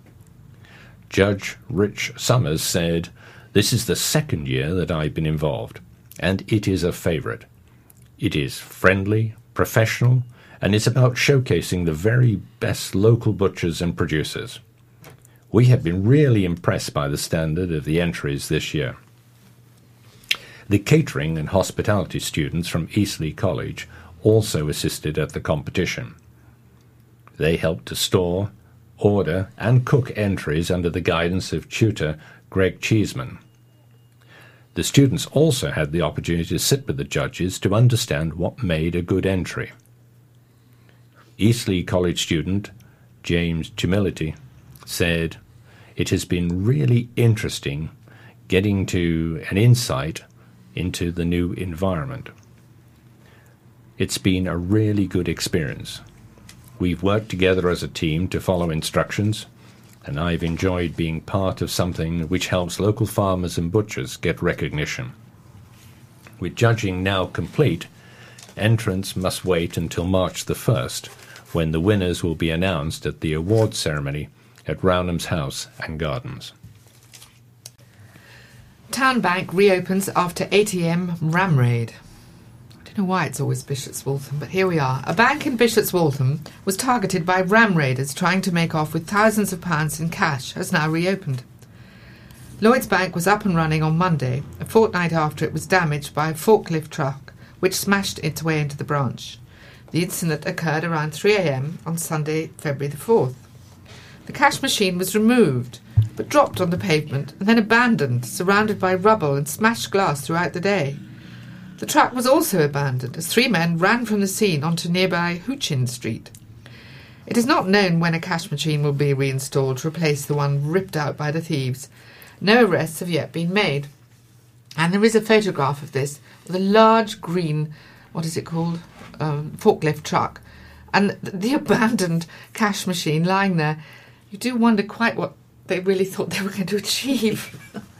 Judge Rich Summers said, "This is the second year that I've been involved, and it is a favourite. It is friendly, professional, and it's about showcasing the very best local butchers and producers. We have been really impressed by the standard of the entries this year." The catering and hospitality students from Eastleigh College also assisted at the competition. They helped to store, order, and cook entries under the guidance of tutor Greg Cheeseman. The students also had the opportunity to sit with the judges to understand what made a good entry. Eastleigh College student James Tumility said, "It has been really interesting getting to an insight into the new environment. It's been a really good experience. We've worked together as a team to follow instructions, and I've enjoyed being part of something which helps local farmers and butchers get recognition. With judging now complete, entrants must wait until March the 1st, when the winners will be announced at the awards ceremony at Rownham's House and Gardens." Town Bank reopens after ATM ram raid. I don't know why it's always Bishop's Waltham, but here we are. A bank in Bishop's Waltham was targeted by ram raiders trying to make off with thousands of pounds in cash, has now reopened. Lloyds Bank was up and running on Monday, a fortnight after it was damaged by a forklift truck, which smashed its way into the branch. The incident occurred around 3 a.m. on Sunday, February the 4th. The cash machine was removed, but dropped on the pavement and then abandoned, surrounded by rubble and smashed glass throughout the day. The truck was also abandoned as 3 men ran from the scene onto nearby Hoochin Street. It is not known when a cash machine will be reinstalled to replace the one ripped out by the thieves. No arrests have yet been made. And there is a photograph of this with a large green, what is it called? Forklift truck. And the abandoned cash machine lying there, you do wonder quite what they really thought they were going to achieve.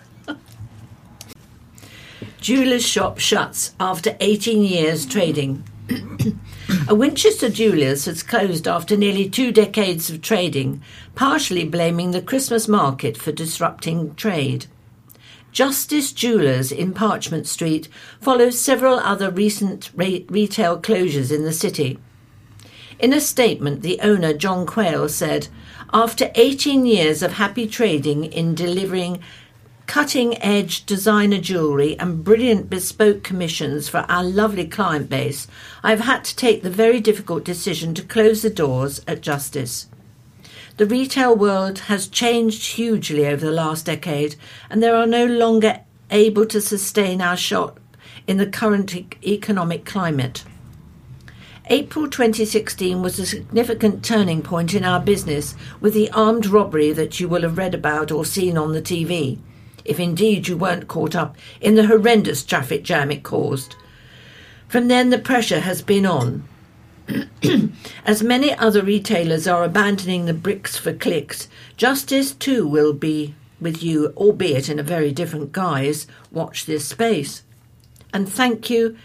Jeweller's shop shuts after 18 years trading. A Winchester Jewellers has closed after nearly 2 decades of trading, partially blaming the Christmas market for disrupting trade. Justice Jewellers in Parchment Street follows several other recent retail closures in the city. In a statement, the owner, John Quayle, said, "After 18 years of happy trading in delivering cutting-edge designer jewellery and brilliant bespoke commissions for our lovely client base, I've had to take the very difficult decision to close the doors at Justice. The retail world has changed hugely over the last decade, and they are no longer able to sustain our shop in the current economic climate." April 2016 was a significant turning point in our business with the armed robbery that you will have read about or seen on the TV, if indeed you weren't caught up in the horrendous traffic jam it caused. From then the pressure has been on. As many other retailers are abandoning the bricks for clicks, Justice too will be with you, albeit in a very different guise. Watch this space. And thank you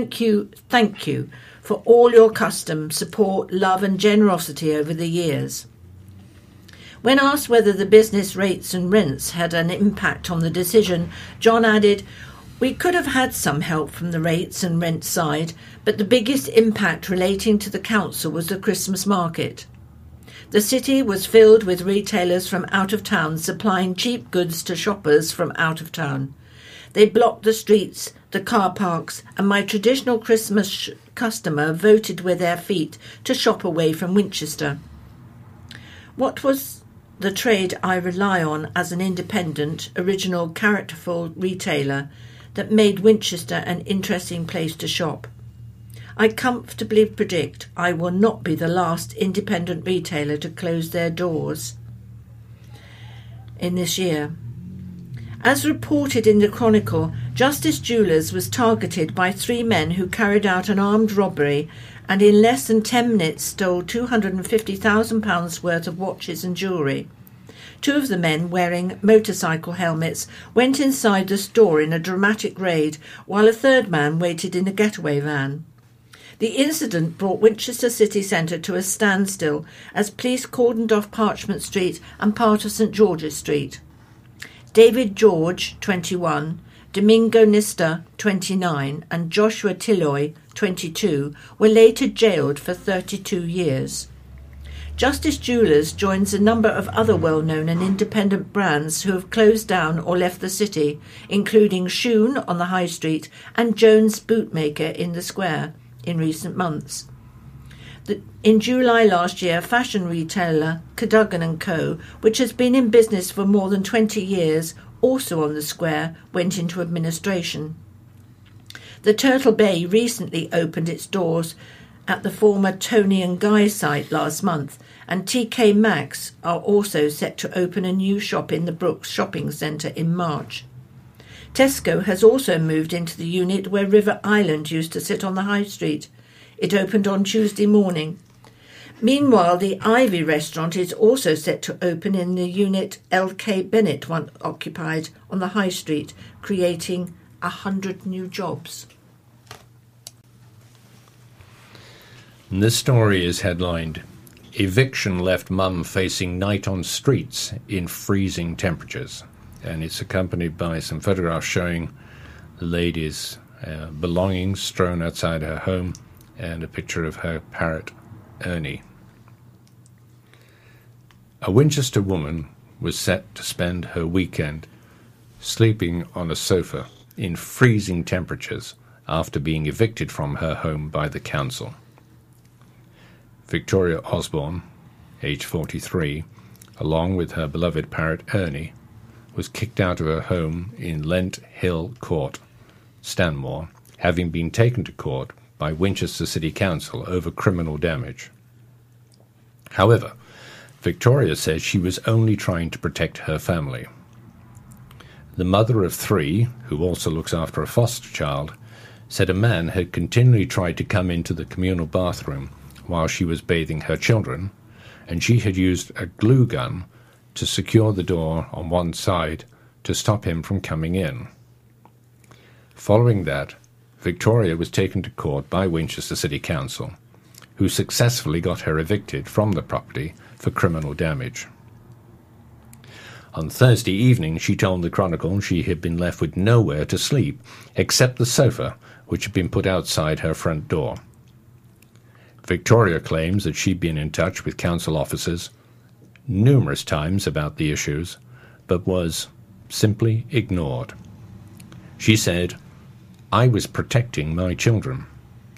for all your custom, support, love and generosity over the years. When asked whether the business rates and rents had an impact on the decision, John added, "We could have had some help from the rates and rent side, but the biggest impact relating to the council was the Christmas market. The city was filled with retailers from out of town supplying cheap goods to shoppers from out of town. They blocked the streets, the car parks, and my traditional Christmas customer voted with their feet to shop away from Winchester. What was the trade I rely on as an independent, original, characterful retailer that made Winchester an interesting place to shop? I comfortably predict I will not be the last independent retailer to close their doors in this year." As reported in the Chronicle, Justice Jewellers was targeted by 3 men who carried out an armed robbery and in less than 10 minutes stole £250,000 worth of watches and jewellery. 2 of the men, wearing motorcycle helmets, went inside the store in a dramatic raid, while a 3rd man waited in a getaway van. The incident brought Winchester city centre to a standstill as police cordoned off Parchment Street and part of St George's Street. David George, 21, Domingo Nista, 29, and Joshua Tilloy, 22, were later jailed for 32 years. Justice Jewellers joins a number of other well-known and independent brands who have closed down or left the city, including Shoon on the High Street and Jones Bootmaker in the Square, in recent months. In July last year, fashion retailer Cadogan & Co., which has been in business for more than 20 years, also on the Square, went into administration. The Turtle Bay recently opened its doors at the former Tony and Guy site last month, and TK Maxx are also set to open a new shop in the Brooks Shopping Centre in March. Tesco has also moved into the unit where River Island used to sit on the High Street. It opened on Tuesday morning. Meanwhile, the Ivy restaurant is also set to open in the unit LK Bennett once occupied on the High Street, creating 100 new jobs. And this story is headlined, "Eviction left mum facing night on streets in freezing temperatures." And it's accompanied by some photographs showing the lady's belongings strewn outside her home and a picture of her parrot, Ernie. A Winchester woman was set to spend her weekend sleeping on a sofa in freezing temperatures after being evicted from her home by the council. Victoria Osborne, age 43, along with her beloved parrot Ernie, was kicked out of her home in Lent Hill Court, Stanmore, having been taken to court by Winchester City Council over criminal damage. However, Victoria says she was only trying to protect her family. The mother of 3, who also looks after a foster child, said a man had continually tried to come into the communal bathroom while she was bathing her children, and she had used a glue gun to secure the door on one side to stop him from coming in. Following that, Victoria was taken to court by Winchester City Council, who successfully got her evicted from the property for criminal damage. On Thursday evening, she told the Chronicle she had been left with nowhere to sleep except the sofa, which had been put outside her front door. Victoria claims that she'd been in touch with council officers numerous times about the issues, but was simply ignored. She said, "I was protecting my children.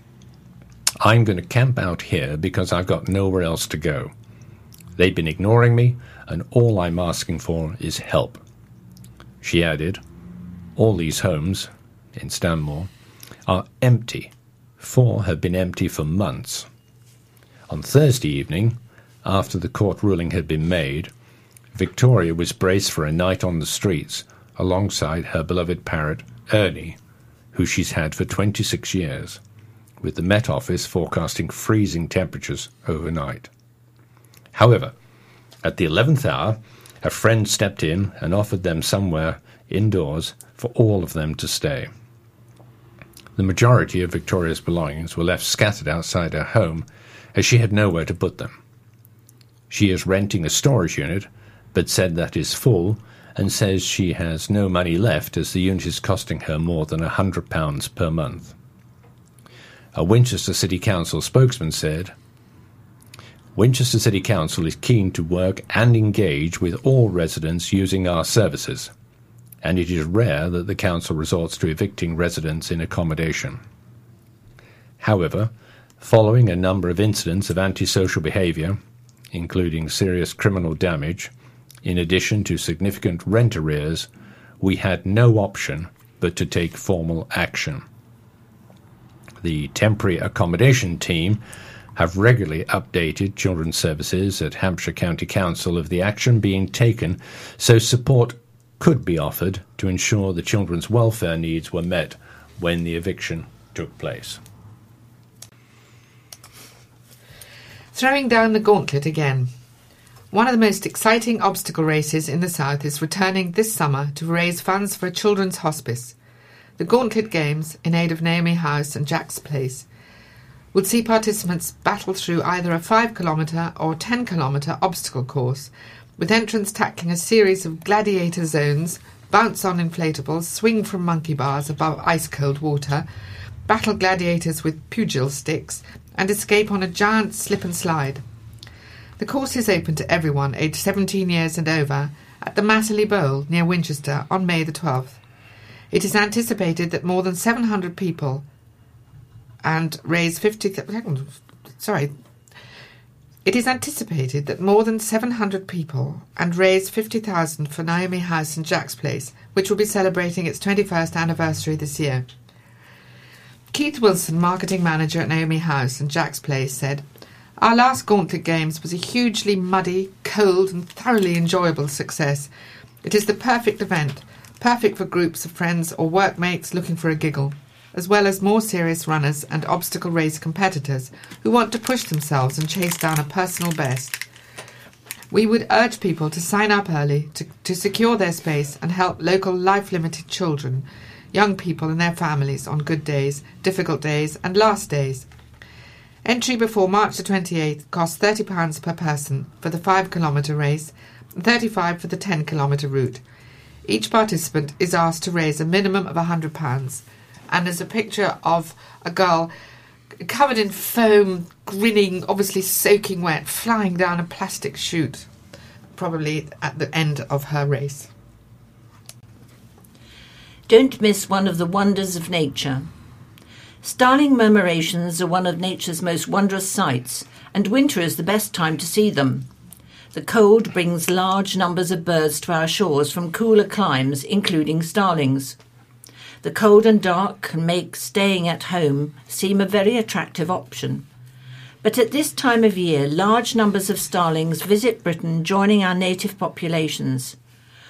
I'm going to camp out here because I've got nowhere else to go. They've been ignoring me, and all I'm asking for is help." She added, "All these homes in Stanmore are empty. 4 have been empty for months." On Thursday evening, after the court ruling had been made, Victoria was braced for a night on the streets alongside her beloved parrot, Ernie, who she's had for 26 years, with the Met Office forecasting freezing temperatures overnight. However, at the 11th hour, a friend stepped in and offered them somewhere indoors for all of them to stay. The majority of Victoria's belongings were left scattered outside her home, as she had nowhere to put them. She is renting a storage unit, but said that is full, and says she has no money left as the unit is costing her more than £100 per month. A Winchester City Council spokesman said, "Winchester City Council is keen to work and engage with all residents using our services, and it is rare that the council resorts to evicting residents in accommodation. However, following a number of incidents of antisocial behaviour, including serious criminal damage, in addition to significant rent arrears, we had no option but to take formal action. The temporary accommodation team have regularly updated Children's Services at Hampshire County Council of the action being taken so support could be offered to ensure the children's welfare needs were met when the eviction took place." Throwing down the gauntlet again. One of the most exciting obstacle races in the South is returning this summer to raise funds for a children's hospice. The Gauntlet Games, in aid of Naomi House and Jack's Place, will see participants battle through either a 5-kilometre or 10-kilometre obstacle course, with entrants tackling a series of gladiator zones, bounce on inflatables, swing from monkey bars above ice-cold water, battle gladiators with pugil sticks, and escape on a giant slip and slide. The course is open to everyone aged 17 years and over at the Matterley Bowl near Winchester on May the 12th. It is anticipated that more than 700 people and raise 50,000 for Naomi House and Jack's Place, which will be celebrating its 21st anniversary this year. Keith Wilson, marketing manager at Naomi House and Jack's Place, said, "Our last Gauntlet Games was a hugely muddy, cold and thoroughly enjoyable success. It is the perfect event, perfect for groups of friends or workmates looking for a giggle, as well as more serious runners and obstacle race competitors who want to push themselves and chase down a personal best. We would urge people to sign up early to secure their space and help local life-limited children, young people and their families on good days, difficult days and last days. Entry before March the 28th costs £30 per person for the 5-kilometre race and £35 for the 10-kilometre route. Each participant is asked to raise a minimum of £100, and there's a picture of a girl covered in foam, grinning, obviously soaking wet, flying down a plastic chute, probably at the end of her race. Don't miss one of the wonders of nature. Starling murmurations are one of nature's most wondrous sights, and winter is the best time to see them. The cold brings large numbers of birds to our shores from cooler climes, including starlings. The cold and dark can make staying at home seem a very attractive option. But at this time of year, large numbers of starlings visit Britain, joining our native populations.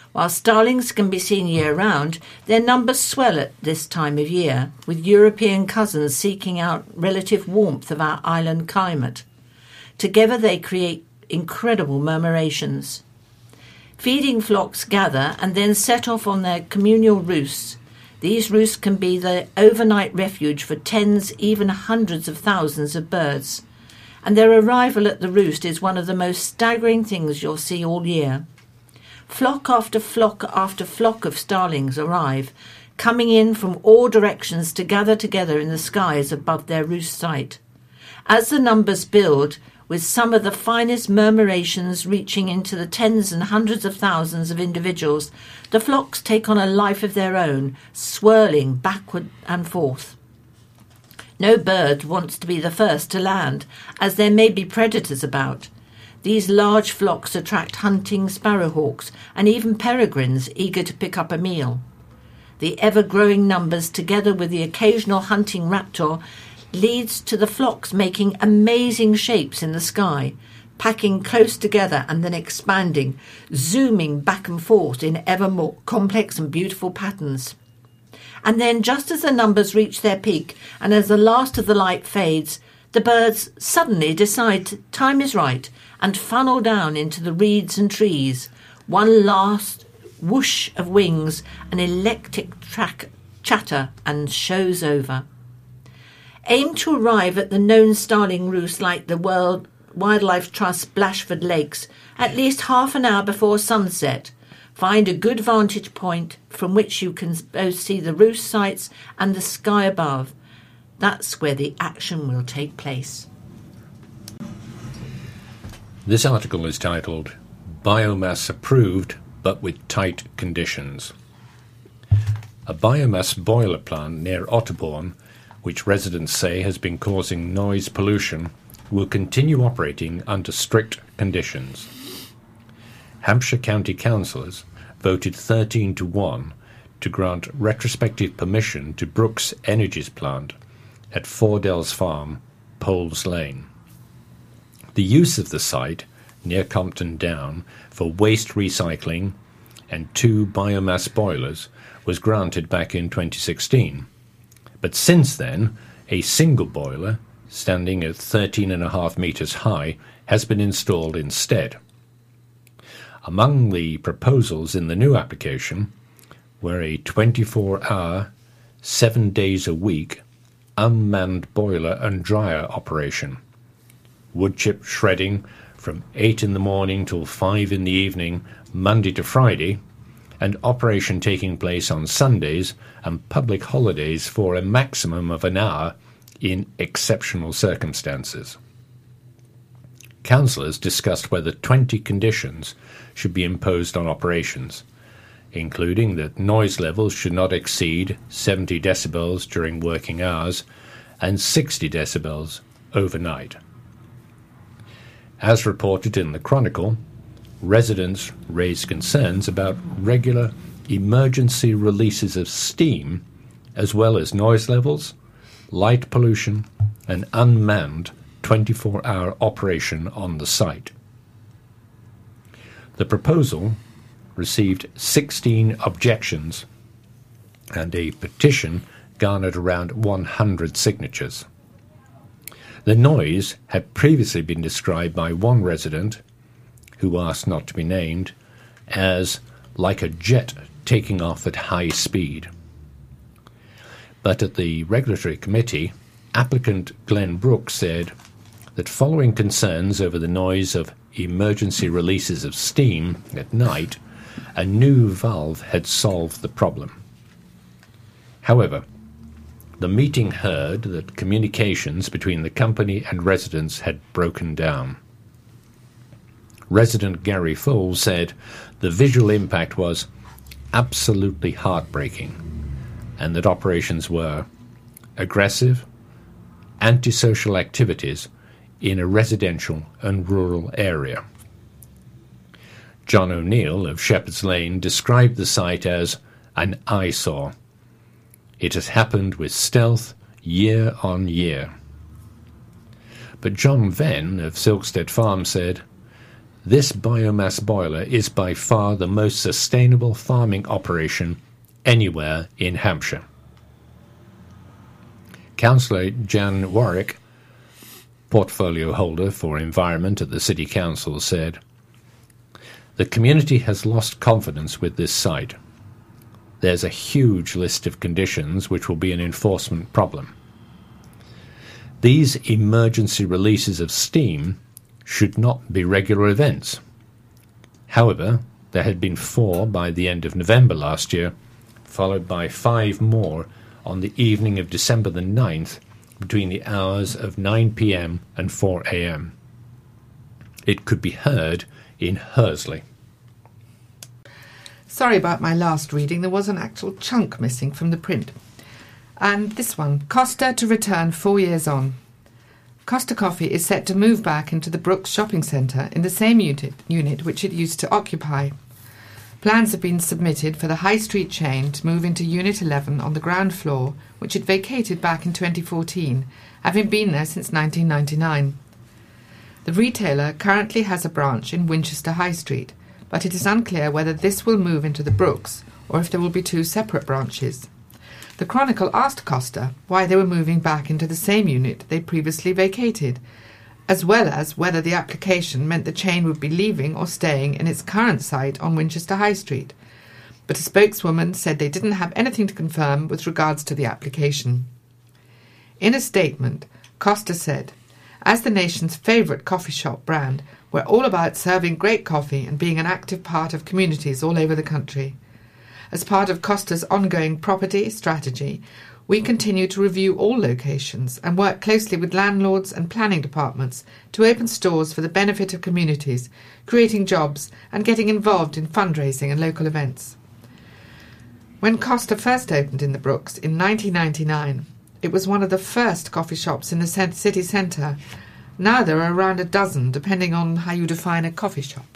While starlings can be seen year-round, their numbers swell at this time of year, with European cousins seeking out relative warmth of our island climate. Together they create incredible murmurations. Feeding flocks gather and then set off on their communal roosts. These roosts can be the overnight refuge for tens, even hundreds of thousands of birds. And their arrival at the roost is one of the most staggering things you'll see all year. Flock after flock after flock of starlings arrive, coming in from all directions to gather together in the skies above their roost site. As the numbers build, with some of the finest murmurations reaching into the tens and hundreds of thousands of individuals, the flocks take on a life of their own, swirling backward and forth. No bird wants to be the first to land, as there may be predators about. These large flocks attract hunting sparrowhawks and even peregrines eager to pick up a meal. The ever-growing numbers, together with the occasional hunting raptor, leads to the flocks making amazing shapes in the sky, packing close together and then expanding, zooming back and forth in ever more complex and beautiful patterns. And then, just as the numbers reach their peak and as the last of the light fades, the birds suddenly decide time is right and funnel down into the reeds and trees. One last whoosh of wings, an electric chatter, and show's over. Aim to arrive at the known starling roost like the World Wildlife Trust Blashford Lakes at least half an hour before sunset. Find a good vantage point from which you can both see the roost sites and the sky above. That's where the action will take place. This article is titled Biomass Approved but with Tight Conditions. A biomass boiler plant near Otterbourne, which residents say has been causing noise pollution, will continue operating under strict conditions. Hampshire County councillors voted 13-1 to grant retrospective permission to Brooks Energy's plant at Fordells Farm, Poles Lane. The use of the site near Compton Down for waste recycling and 2 biomass boilers was granted back in 2016. But since then, a single boiler, standing at 13.5 metres high, has been installed instead. Among the proposals in the new application were a 24-hour, 7 days a week, unmanned boiler and dryer operation, wood chip shredding from 8 in the morning till 5 in the evening, Monday to Friday, and operation taking place on Sundays and public holidays for a maximum of an hour in exceptional circumstances. Councillors discussed whether 20 conditions should be imposed on operations, including that noise levels should not exceed 70 decibels during working hours and 60 decibels overnight. As reported in the Chronicle, residents raised concerns about regular emergency releases of steam, as well as noise levels, light pollution, and unmanned 24-hour operation on the site. The proposal received 16 objections, and a petition garnered around 100 signatures. The noise had previously been described by one resident, who asked not to be named, as like a jet taking off at high speed. But at the Regulatory Committee, applicant Glenn Brooks said that following concerns over the noise of emergency releases of steam at night, a new valve had solved the problem. However, the meeting heard that communications between the company and residents had broken down. Resident Gary Fole said the visual impact was absolutely heartbreaking, and that operations were aggressive, antisocial activities in a residential and rural area. John O'Neill of Shepherd's Lane described the site as an eyesore. It has happened with stealth year on year. But John Venn of Silkstead Farm said, This biomass boiler is by far the most sustainable farming operation anywhere in Hampshire. Councillor Jan Warwick, portfolio holder for environment at the City Council, said, "The community has lost confidence with this site. There's a huge list of conditions which will be an enforcement problem. These emergency releases of steam should not be regular events. However, there had been 4 by the end of November last year, followed by 5 more on the evening of December the 9th between the hours of 9 p.m. and 4 a.m. It could be heard in Hursley." Sorry about my last reading. There was an actual chunk missing from the print. And this one, Costa to return 4 years on. Costa Coffee is set to move back into the Brooks Shopping Centre in the same unit which it used to occupy. Plans have been submitted for the High Street chain to move into Unit 11 on the ground floor, which it vacated back in 2014, having been there since 1999. The retailer currently has a branch in Winchester High Street, but it is unclear whether this will move into the Brooks or if there will be 2 separate branches. The Chronicle asked Costa why they were moving back into the same unit they previously vacated, as well as whether the application meant the chain would be leaving or staying in its current site on Winchester High Street. But a spokeswoman said they didn't have anything to confirm with regards to the application. In a statement, Costa said, "As the nation's favourite coffee shop brand, we're all about serving great coffee and being an active part of communities all over the country. As part of Costa's ongoing property strategy, we continue to review all locations and work closely with landlords and planning departments to open stores for the benefit of communities, creating jobs and getting involved in fundraising and local events." When Costa first opened in the Brooks in 1999, it was one of the first coffee shops in the city centre. Now there are around a dozen, depending on how you define a coffee shop.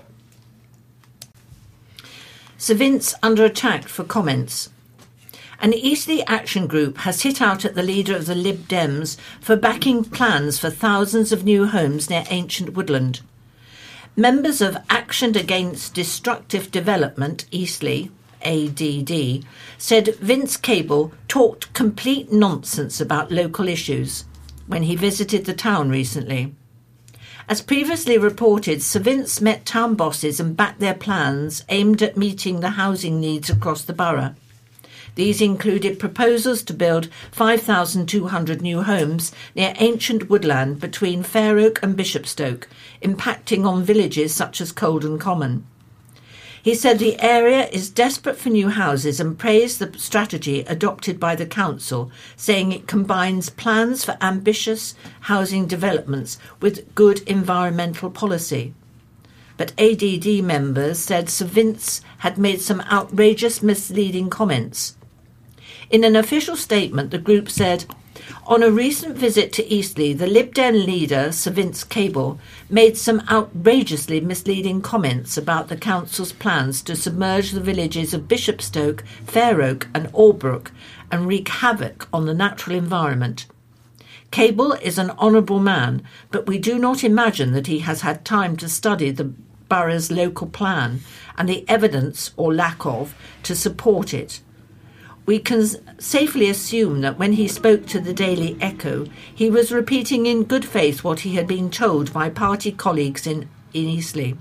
Sir Vince under attack for comments. An Eastleigh Action Group has hit out at the leader of the Lib Dems for backing plans for thousands of new homes near ancient woodland. Members of Action Against Destructive Development, Eastleigh, ADD, said Vince Cable talked complete nonsense about local issues when he visited the town recently. As previously reported, Sir Vince met town bosses and backed their plans aimed at meeting the housing needs across the borough. These included proposals to build 5,200 new homes near ancient woodland between Fair Oak and Bishopstoke, impacting on villages such as Colden Common. He said the area is desperate for new houses and praised the strategy adopted by the council, saying it combines plans for ambitious housing developments with good environmental policy. But ADD members said Sir Vince had made some outrageous misleading comments. In an official statement, the group said, "On a recent visit to Eastleigh, the Lib Dem leader, Sir Vince Cable, made some outrageously misleading comments about the council's plans to submerge the villages of Bishopstoke, Fair Oak and Albrook and wreak havoc on the natural environment. Cable is an honourable man, but we do not imagine that he has had time to study the borough's local plan and the evidence, or lack of, to support it. We can safely assume that when he spoke to the Daily Echo, he was repeating in good faith what he had been told by party colleagues in Eastleigh."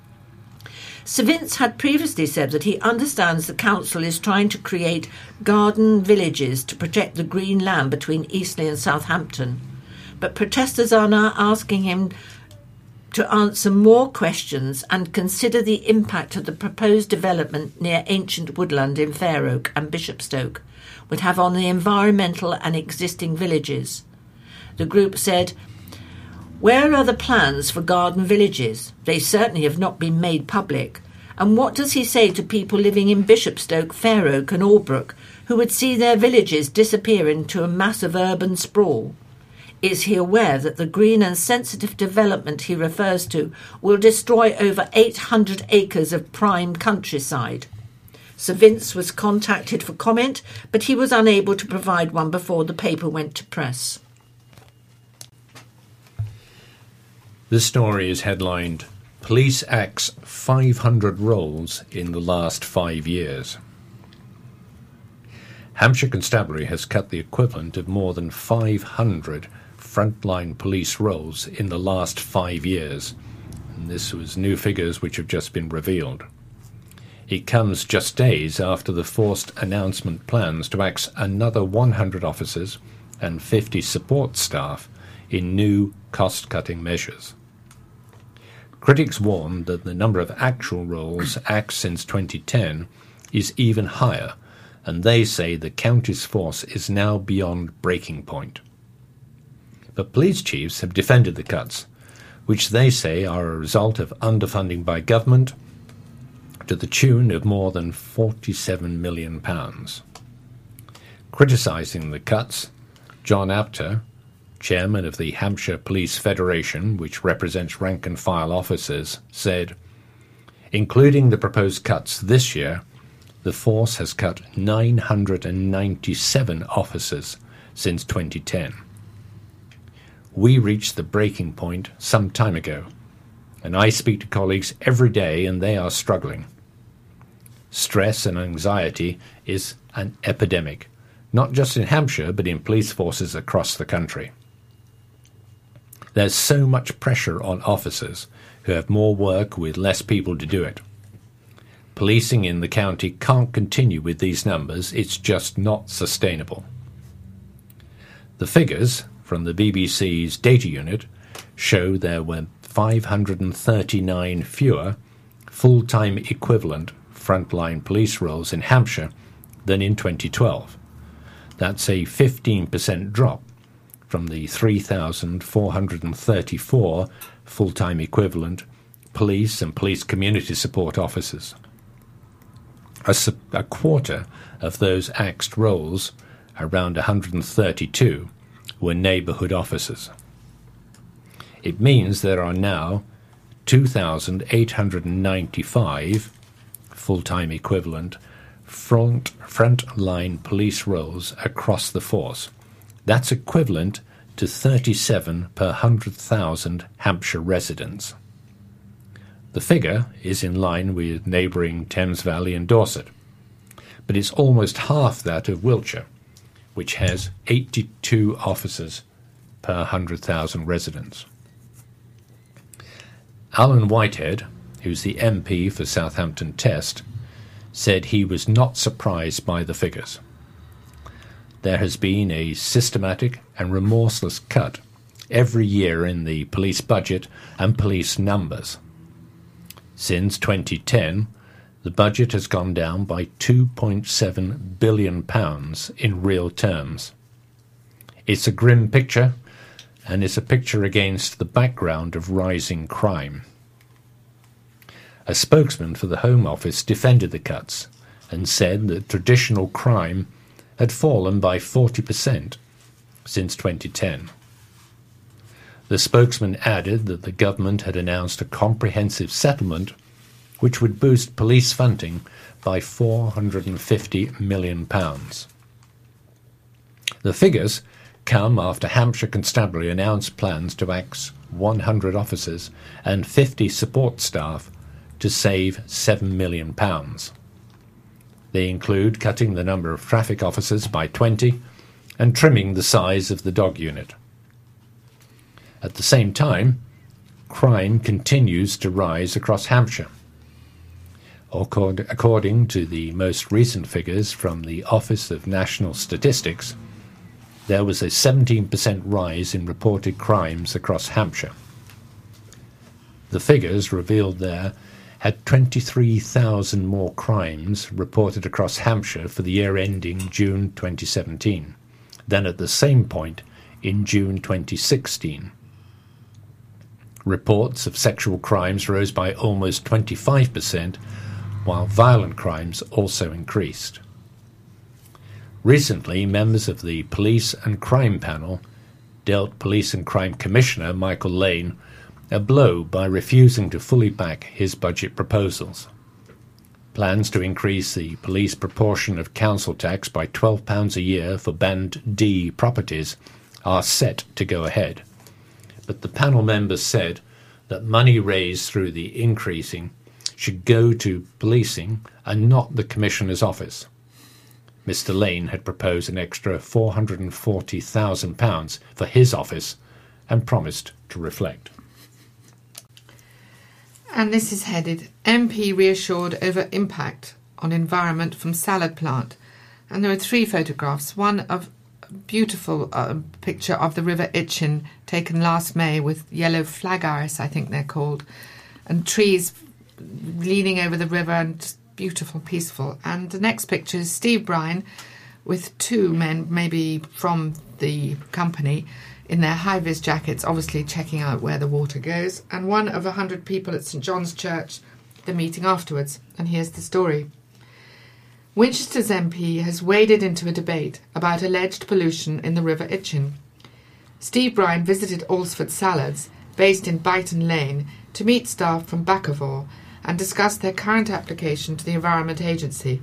Sir Vince had previously said that he understands the council is trying to create garden villages to protect the green land between Eastleigh and Southampton, but protesters are now asking him to answer more questions and consider the impact of the proposed development near ancient woodland in Fair Oak and Bishopstoke would have on the environmental and existing villages. The group said, "Where are the plans for garden villages? They certainly have not been made public. And what does he say to people living in Bishopstoke, Fair Oak and Albrook who would see their villages disappear into a mass of urban sprawl? Is he aware that the green and sensitive development he refers to will destroy over 800 acres of prime countryside?" Sir Vince was contacted for comment, but he was unable to provide one before the paper went to press. This story is headlined, Police axe 500 rolls in the last 5 years. Hampshire Constabulary has cut the equivalent of more than 500 frontline police roles in the last 5 years. And this was new figures which have just been revealed. It comes just days after the forced announcement plans to axe another 100 officers and 50 support staff in new cost-cutting measures. Critics warn that the number of actual roles axed since 2010 is even higher, and they say the county's force is now beyond breaking point. But police chiefs have defended the cuts, which they say are a result of underfunding by government to the tune of more than £47 million. Criticising the cuts, John Apter, chairman of the Hampshire Police Federation, which represents rank-and-file officers, said, "Including the proposed cuts this year, the force has cut 997 officers since 2010. We reached the breaking point some time ago, and I speak to colleagues every day and they are struggling. Stress and anxiety is an epidemic, not just in Hampshire but in police forces across the country. There's so much pressure on officers who have more work with less people to do it. Policing in the county can't continue with these numbers. It's just not sustainable." The figures from the BBC's data unit show there were 539 fewer full-time equivalent frontline police roles in Hampshire than in 2012. That's a 15% drop from the 3,434 full-time equivalent police and police community support officers. A quarter of those axed roles, around 132, were neighbourhood officers. It means there are now 2,895 full-time equivalent front-line police roles across the force. That's equivalent to 37 per 100,000 Hampshire residents. The figure is in line with neighbouring Thames Valley and Dorset, but it's almost half that of Wiltshire, which has 82 officers per 100,000 residents. Alan Whitehead, who's the MP for Southampton Test, said he was not surprised by the figures. There has been a systematic and remorseless cut every year in the police budget and police numbers. Since 2010, the budget has gone down by £2.7 billion in real terms. It's a grim picture, and it's a picture against the background of rising crime. A spokesman for the Home Office defended the cuts and said that traditional crime had fallen by 40% since 2010. The spokesman added that the government had announced a comprehensive settlement which would boost police funding by £450 million. The figures come after Hampshire Constabulary announced plans to axe 100 officers and 50 support staff to save £7 million. They include cutting the number of traffic officers by 20 and trimming the size of the dog unit. At the same time, crime continues to rise across Hampshire. According to the most recent figures from the Office of National Statistics, there was a 17% rise in reported crimes across Hampshire. The figures revealed there had 23,000 more crimes reported across Hampshire for the year ending June 2017 than at the same point in June 2016. Reports of sexual crimes rose by almost 25%, while violent crimes also increased. Recently, members of the Police and Crime Panel dealt Police and Crime Commissioner Michael Lane a blow by refusing to fully back his budget proposals. Plans to increase the police proportion of council tax by £12 a year for Band D properties are set to go ahead, but the panel members said that money raised through the increasing should go to policing and not the Commissioner's office. Mr. Lane had proposed an extra £440,000 for his office and promised to reflect. And this is headed, MP reassured over impact on environment from salad plant. And there are 3 photographs, one of a beautiful picture of the River Itchen taken last May with yellow flag iris, I think they're called, and trees leaning over the river and just beautiful, peaceful. And the next picture is Steve Bryan with 2 men, maybe from the company, in their high-vis jackets, obviously checking out where the water goes, and one of 100 people at St John's Church, the meeting afterwards. And here's the story. Winchester's MP has waded into a debate about alleged pollution in the River Itchen. Steve Bryan visited Alresford Salads, based in Byton Lane, to meet staff from Bakkavor and discuss their current application to the Environment Agency.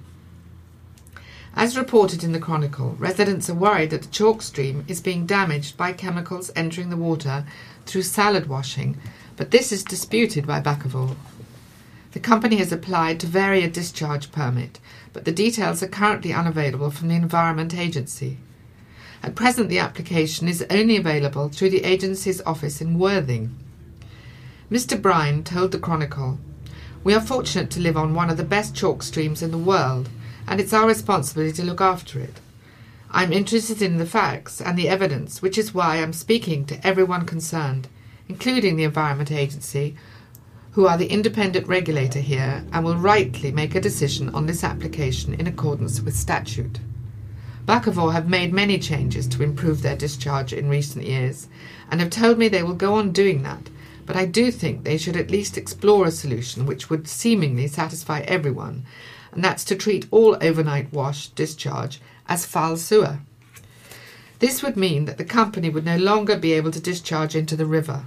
As reported in the Chronicle, residents are worried that the chalk stream is being damaged by chemicals entering the water through salad washing, but this is disputed by Bakkavor. The company has applied to vary a discharge permit, but the details are currently unavailable from the Environment Agency. At present, the application is only available through the agency's office in Worthing. Mr. Bryan told the Chronicle, "We are fortunate to live on one of the best chalk streams in the world, and it's our responsibility to look after it. I'm interested in the facts and the evidence, which is why I'm speaking to everyone concerned, including the Environment Agency, who are the independent regulator here and will rightly make a decision on this application in accordance with statute." Bakkavor have made many changes to improve their discharge in recent years and have told me they will go on doing that, but I do think they should at least explore a solution which would seemingly satisfy everyone, and that's to treat all overnight wash discharge as foul sewer. This would mean that the company would no longer be able to discharge into the river.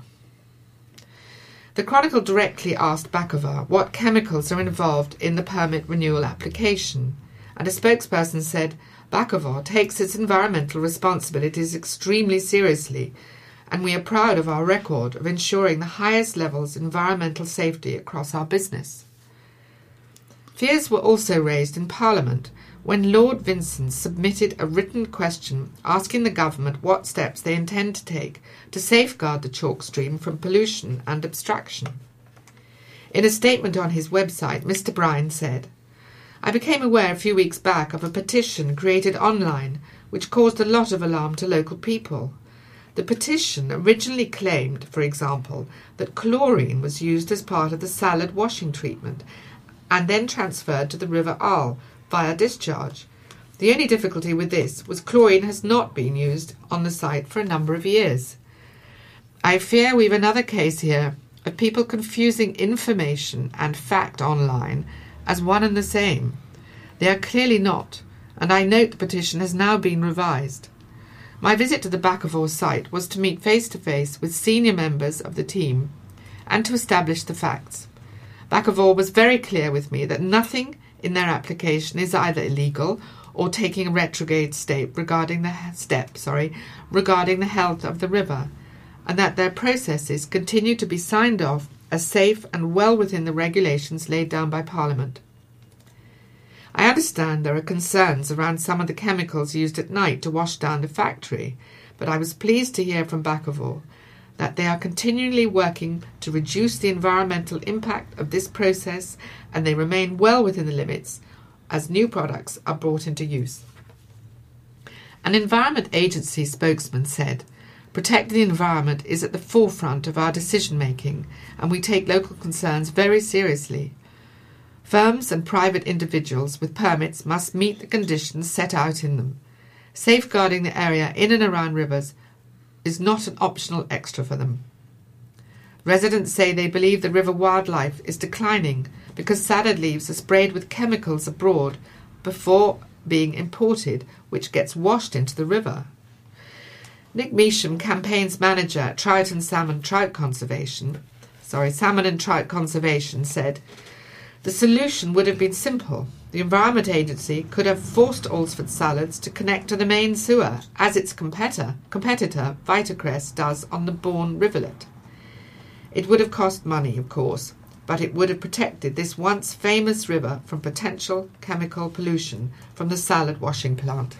The Chronicle directly asked Bakkavor what chemicals are involved in the permit renewal application, and a spokesperson said Bakkavor takes its environmental responsibilities extremely seriously, and we are proud of our record of ensuring the highest levels of environmental safety across our business. Fears were also raised in Parliament when Lord Vincent submitted a written question asking the government what steps they intend to take to safeguard the chalk stream from pollution and abstraction. In a statement on his website, Mr. Bryan said, "I became aware a few weeks back of a petition created online which caused a lot of alarm to local people. The petition originally claimed, for example, that chlorine was used as part of the salad washing treatment and then transferred to the River Arle via discharge. The only difficulty with this was chlorine has not been used on the site for a number of years. I fear we've another case here of people confusing information and fact online as one and the same. They are clearly not, and I note the petition has now been revised. My visit to the Bakkavor site was to meet face-to-face with senior members of the team and to establish the facts. Bakkavor was very clear with me that nothing in their application is either illegal or taking a retrograde step regarding the health of the river, and that their processes continue to be signed off as safe and well within the regulations laid down by Parliament. I understand there are concerns around some of the chemicals used at night to wash down the factory, but I was pleased to hear from Bakkavor that they are continually working to reduce the environmental impact of this process, and they remain well within the limits as new products are brought into use. An Environment Agency spokesman said, "Protecting the environment is at the forefront of our decision-making, and we take local concerns very seriously. Firms and private individuals with permits must meet the conditions set out in them. Safeguarding the area in and around rivers is not an optional extra for them. Residents say they believe the river wildlife is declining because salad leaves are sprayed with chemicals abroad before being imported, which gets washed into the river." Nick Measham, campaigns manager at Salmon and Trout Conservation, said, "The solution would have been simple. The Environment Agency could have forced Alresford Salads to connect to the main sewer, as its competitor Vitacrest, does on the Bourne Rivulet. It would have cost money, of course, but it would have protected this once famous river from potential chemical pollution from the salad washing plant.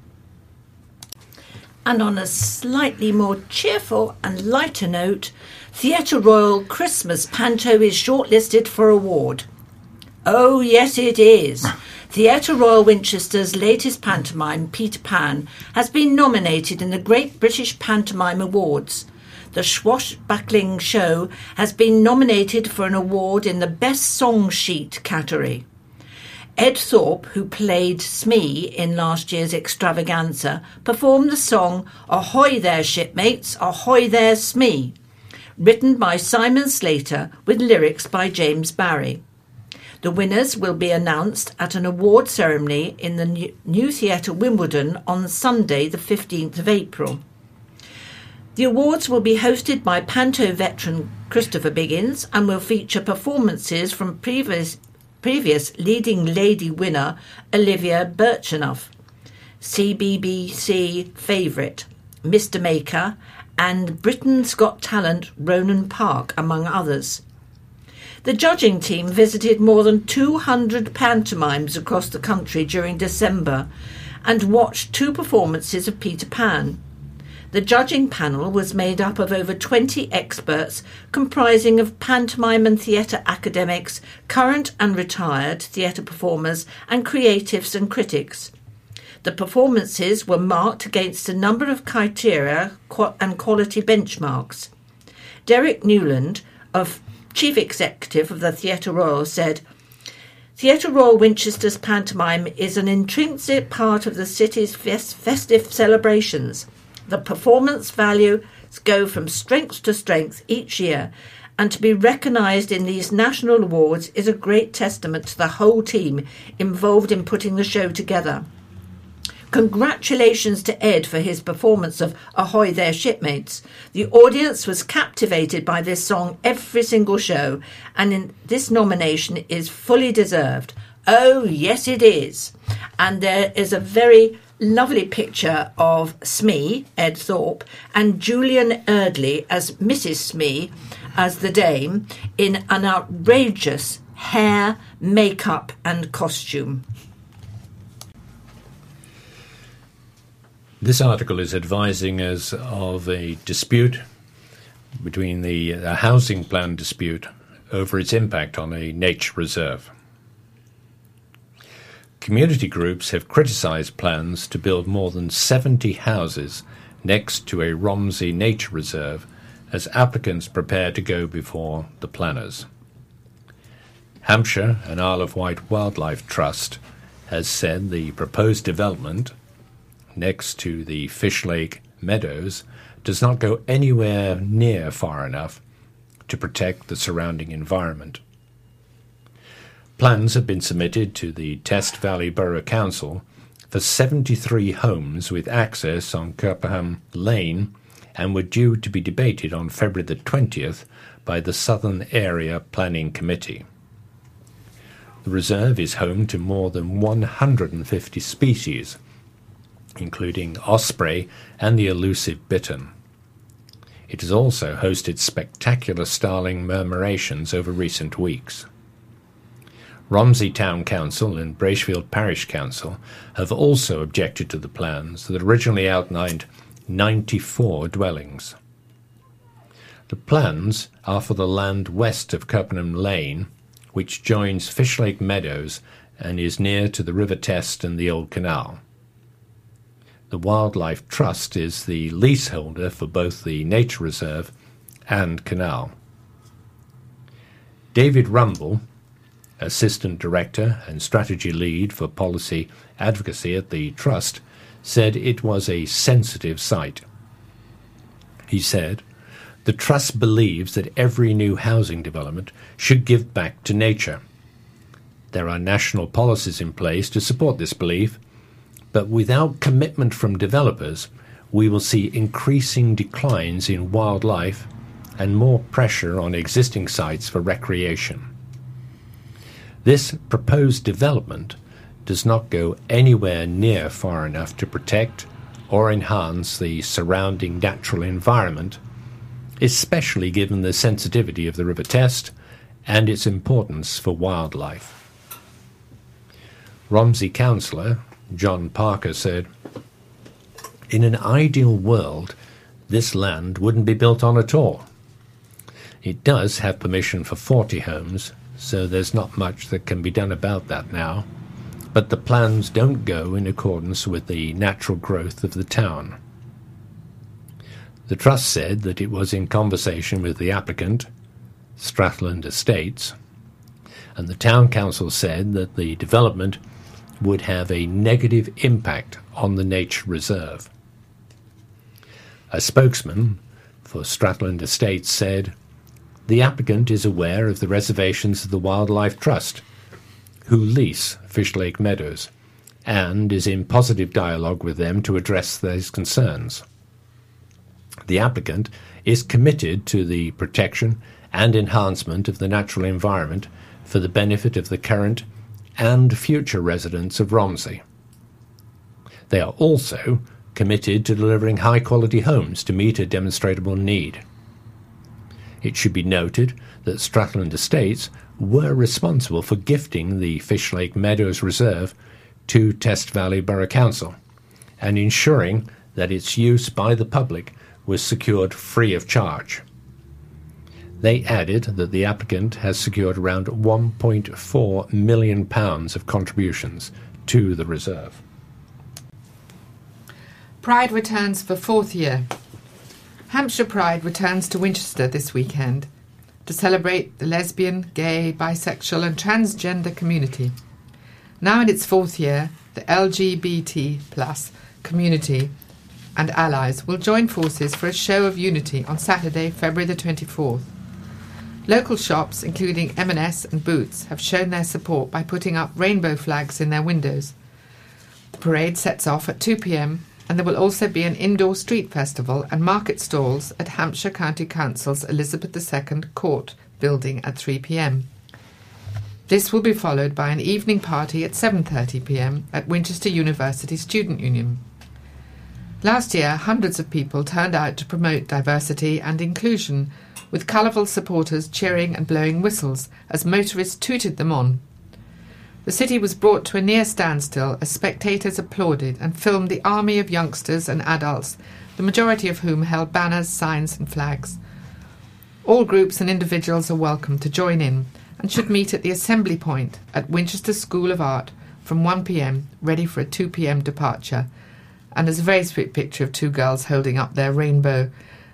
And on a slightly more cheerful and lighter note, Theatre Royal Christmas Panto is shortlisted for award. Oh, yes, it is. Theatre Royal Winchester's latest pantomime, Peter Pan, has been nominated in the Great British Pantomime Awards. The swashbuckling show has been nominated for an award in the Best Song Sheet category. Ed Thorpe, who played Smee in last year's extravaganza, performed the song Ahoy There Shipmates, Ahoy There Smee, written by Simon Slater with lyrics by James Barry. The winners will be announced at an award ceremony in the New Theatre Wimbledon on Sunday the 15th of April. The awards will be hosted by Panto veteran Christopher Biggins and will feature performances from previous leading lady winner Olivia Birchenough, CBBC favourite Mr Maker, and Britain's Got Talent Ronan Park, among others. The judging team visited more than 200 pantomimes across the country during December and watched 2 performances of Peter Pan. The judging panel was made up of over 20 experts comprising of pantomime and theatre academics, current and retired theatre performers and creatives and critics. The performances were marked against a number of criteria and quality benchmarks. Derek Newland, Chief Executive of the Theatre Royal, said, "Theatre Royal Winchester's pantomime is an intrinsic part of the city's festive celebrations. The performance values go from strength to strength each year, and to be recognised in these national awards is a great testament to the whole team involved in putting the show together. Congratulations to Ed for his performance of Ahoy There Shipmates. The audience was captivated by this song every single show, and this nomination is fully deserved. Oh, yes, it is." And there is a very lovely picture of Smee, Ed Thorpe, and Julian Erdley as Mrs. Smee, as the dame, in an outrageous hair, makeup and costume. This article is advising us of a dispute between a housing plan dispute over its impact on a nature reserve. Community groups have criticised plans to build more than 70 houses next to a Romsey Nature Reserve as applicants prepare to go before the planners. Hampshire and Isle of Wight Wildlife Trust has said the proposed development next to the Fish Lake Meadows does not go anywhere near far enough to protect the surrounding environment. Plans have been submitted to the Test Valley Borough Council for 73 homes with access on Kirkham Lane and were due to be debated on February the 20th by the Southern Area Planning Committee. The reserve is home to more than 150 species, including osprey and the elusive bittern. It has also hosted spectacular starling murmurations over recent weeks. Romsey Town Council and Bracefield Parish Council have also objected to the plans that originally outlined 94 dwellings. The plans are for the land west of Kirkham Lane, which joins Fish Lake Meadows and is near to the River Test and the Old Canal. The Wildlife Trust is the leaseholder for both the nature reserve and canal. David Rumble, Assistant Director and Strategy Lead for Policy Advocacy at the Trust, said it was a sensitive site. He said, "The Trust believes that every new housing development should give back to nature. There are national policies in place to support this belief, but without commitment from developers, we will see increasing declines in wildlife and more pressure on existing sites for recreation. This proposed development does not go anywhere near far enough to protect or enhance the surrounding natural environment especially given the sensitivity of the River Test and its importance for wildlife. Romsey councillor John Parker said, "In an ideal world, this land wouldn't be built on at all. It does have permission for 40 homes, so there's not much that can be done about that now, but the plans don't go in accordance with the natural growth of the town." The Trust said that it was in conversation with the applicant, Strathland Estates, and the Town Council said that the development would have a negative impact on the nature reserve. A spokesman for Strathland Estates said, "The applicant is aware of the reservations of the Wildlife Trust, who lease Fish Lake Meadows, and is in positive dialogue with them to address these concerns. The applicant is committed to the protection and enhancement of the natural environment for the benefit of the current and future residents of Romsey. They are also committed to delivering high-quality homes to meet a demonstrable need. It should be noted that Strathland Estates were responsible for gifting the Fish Lake Meadows Reserve to Test Valley Borough Council and ensuring that its use by the public was secured free of charge. They added that the applicant has secured around £1.4 million of contributions to the reserve. Pride returns for 4th year. Hampshire Pride returns to Winchester this weekend to celebrate the lesbian, gay, bisexual and transgender community. Now in its 4th year, the LGBT+ community and allies will join forces for a show of unity on Saturday, February the 24th. Local shops, including M&S and Boots, have shown their support by putting up rainbow flags in their windows. The parade sets off at 2 p.m, and there will also be an indoor street festival and market stalls at Hampshire County Council's Elizabeth II Court building at 3 p.m. This will be followed by an evening party at 7:30 p.m. at Winchester University Student Union. Last year, hundreds of people turned out to promote diversity and inclusion, with colourful supporters cheering and blowing whistles as motorists tooted them on. The city was brought to a near standstill as spectators applauded and filmed the army of youngsters and adults, the majority of whom held banners, signs and flags. All groups and individuals are welcome to join in and should meet at the Assembly Point at Winchester School of Art from 1 p.m, ready for a 2 p.m. departure. And there's a very sweet picture of two girls holding up their rainbow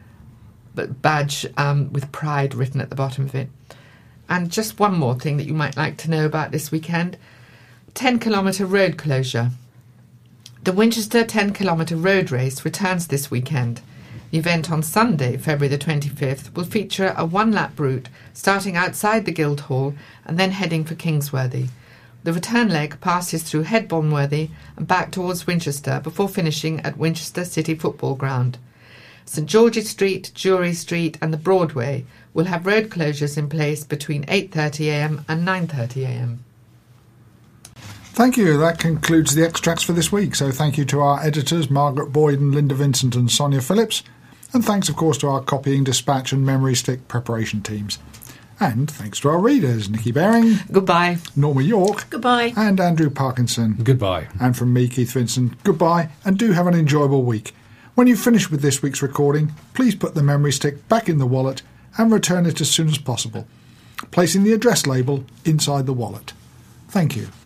badge with pride written at the bottom of it. And just one more thing that you might like to know about this weekend. 10-kilometre road closure. The Winchester 10-kilometre road race returns this weekend. The event on Sunday, February the 25th, will feature a one-lap route starting outside the Guildhall and then heading for Kingsworthy. The return leg passes through Headbourneworthy and back towards Winchester before finishing at Winchester City Football Ground. St George's Street, Jury Street and the Broadway will have road closures in place between 8:30am and 9:30am. Thank you. That concludes the extracts for this week. So thank you to our editors, Margaret Boyd and Linda Vincent and Sonia Phillips. And thanks, of course, to our copying, dispatch and memory stick preparation teams. And thanks to our readers, Nikki Baring. Goodbye. Norma York. Goodbye. And Andrew Parkinson. Goodbye. And from me, Keith Vincent, goodbye, and do have an enjoyable week. When you've finished with this week's recording, please put the memory stick back in the wallet and return it as soon as possible, placing the address label inside the wallet. Thank you.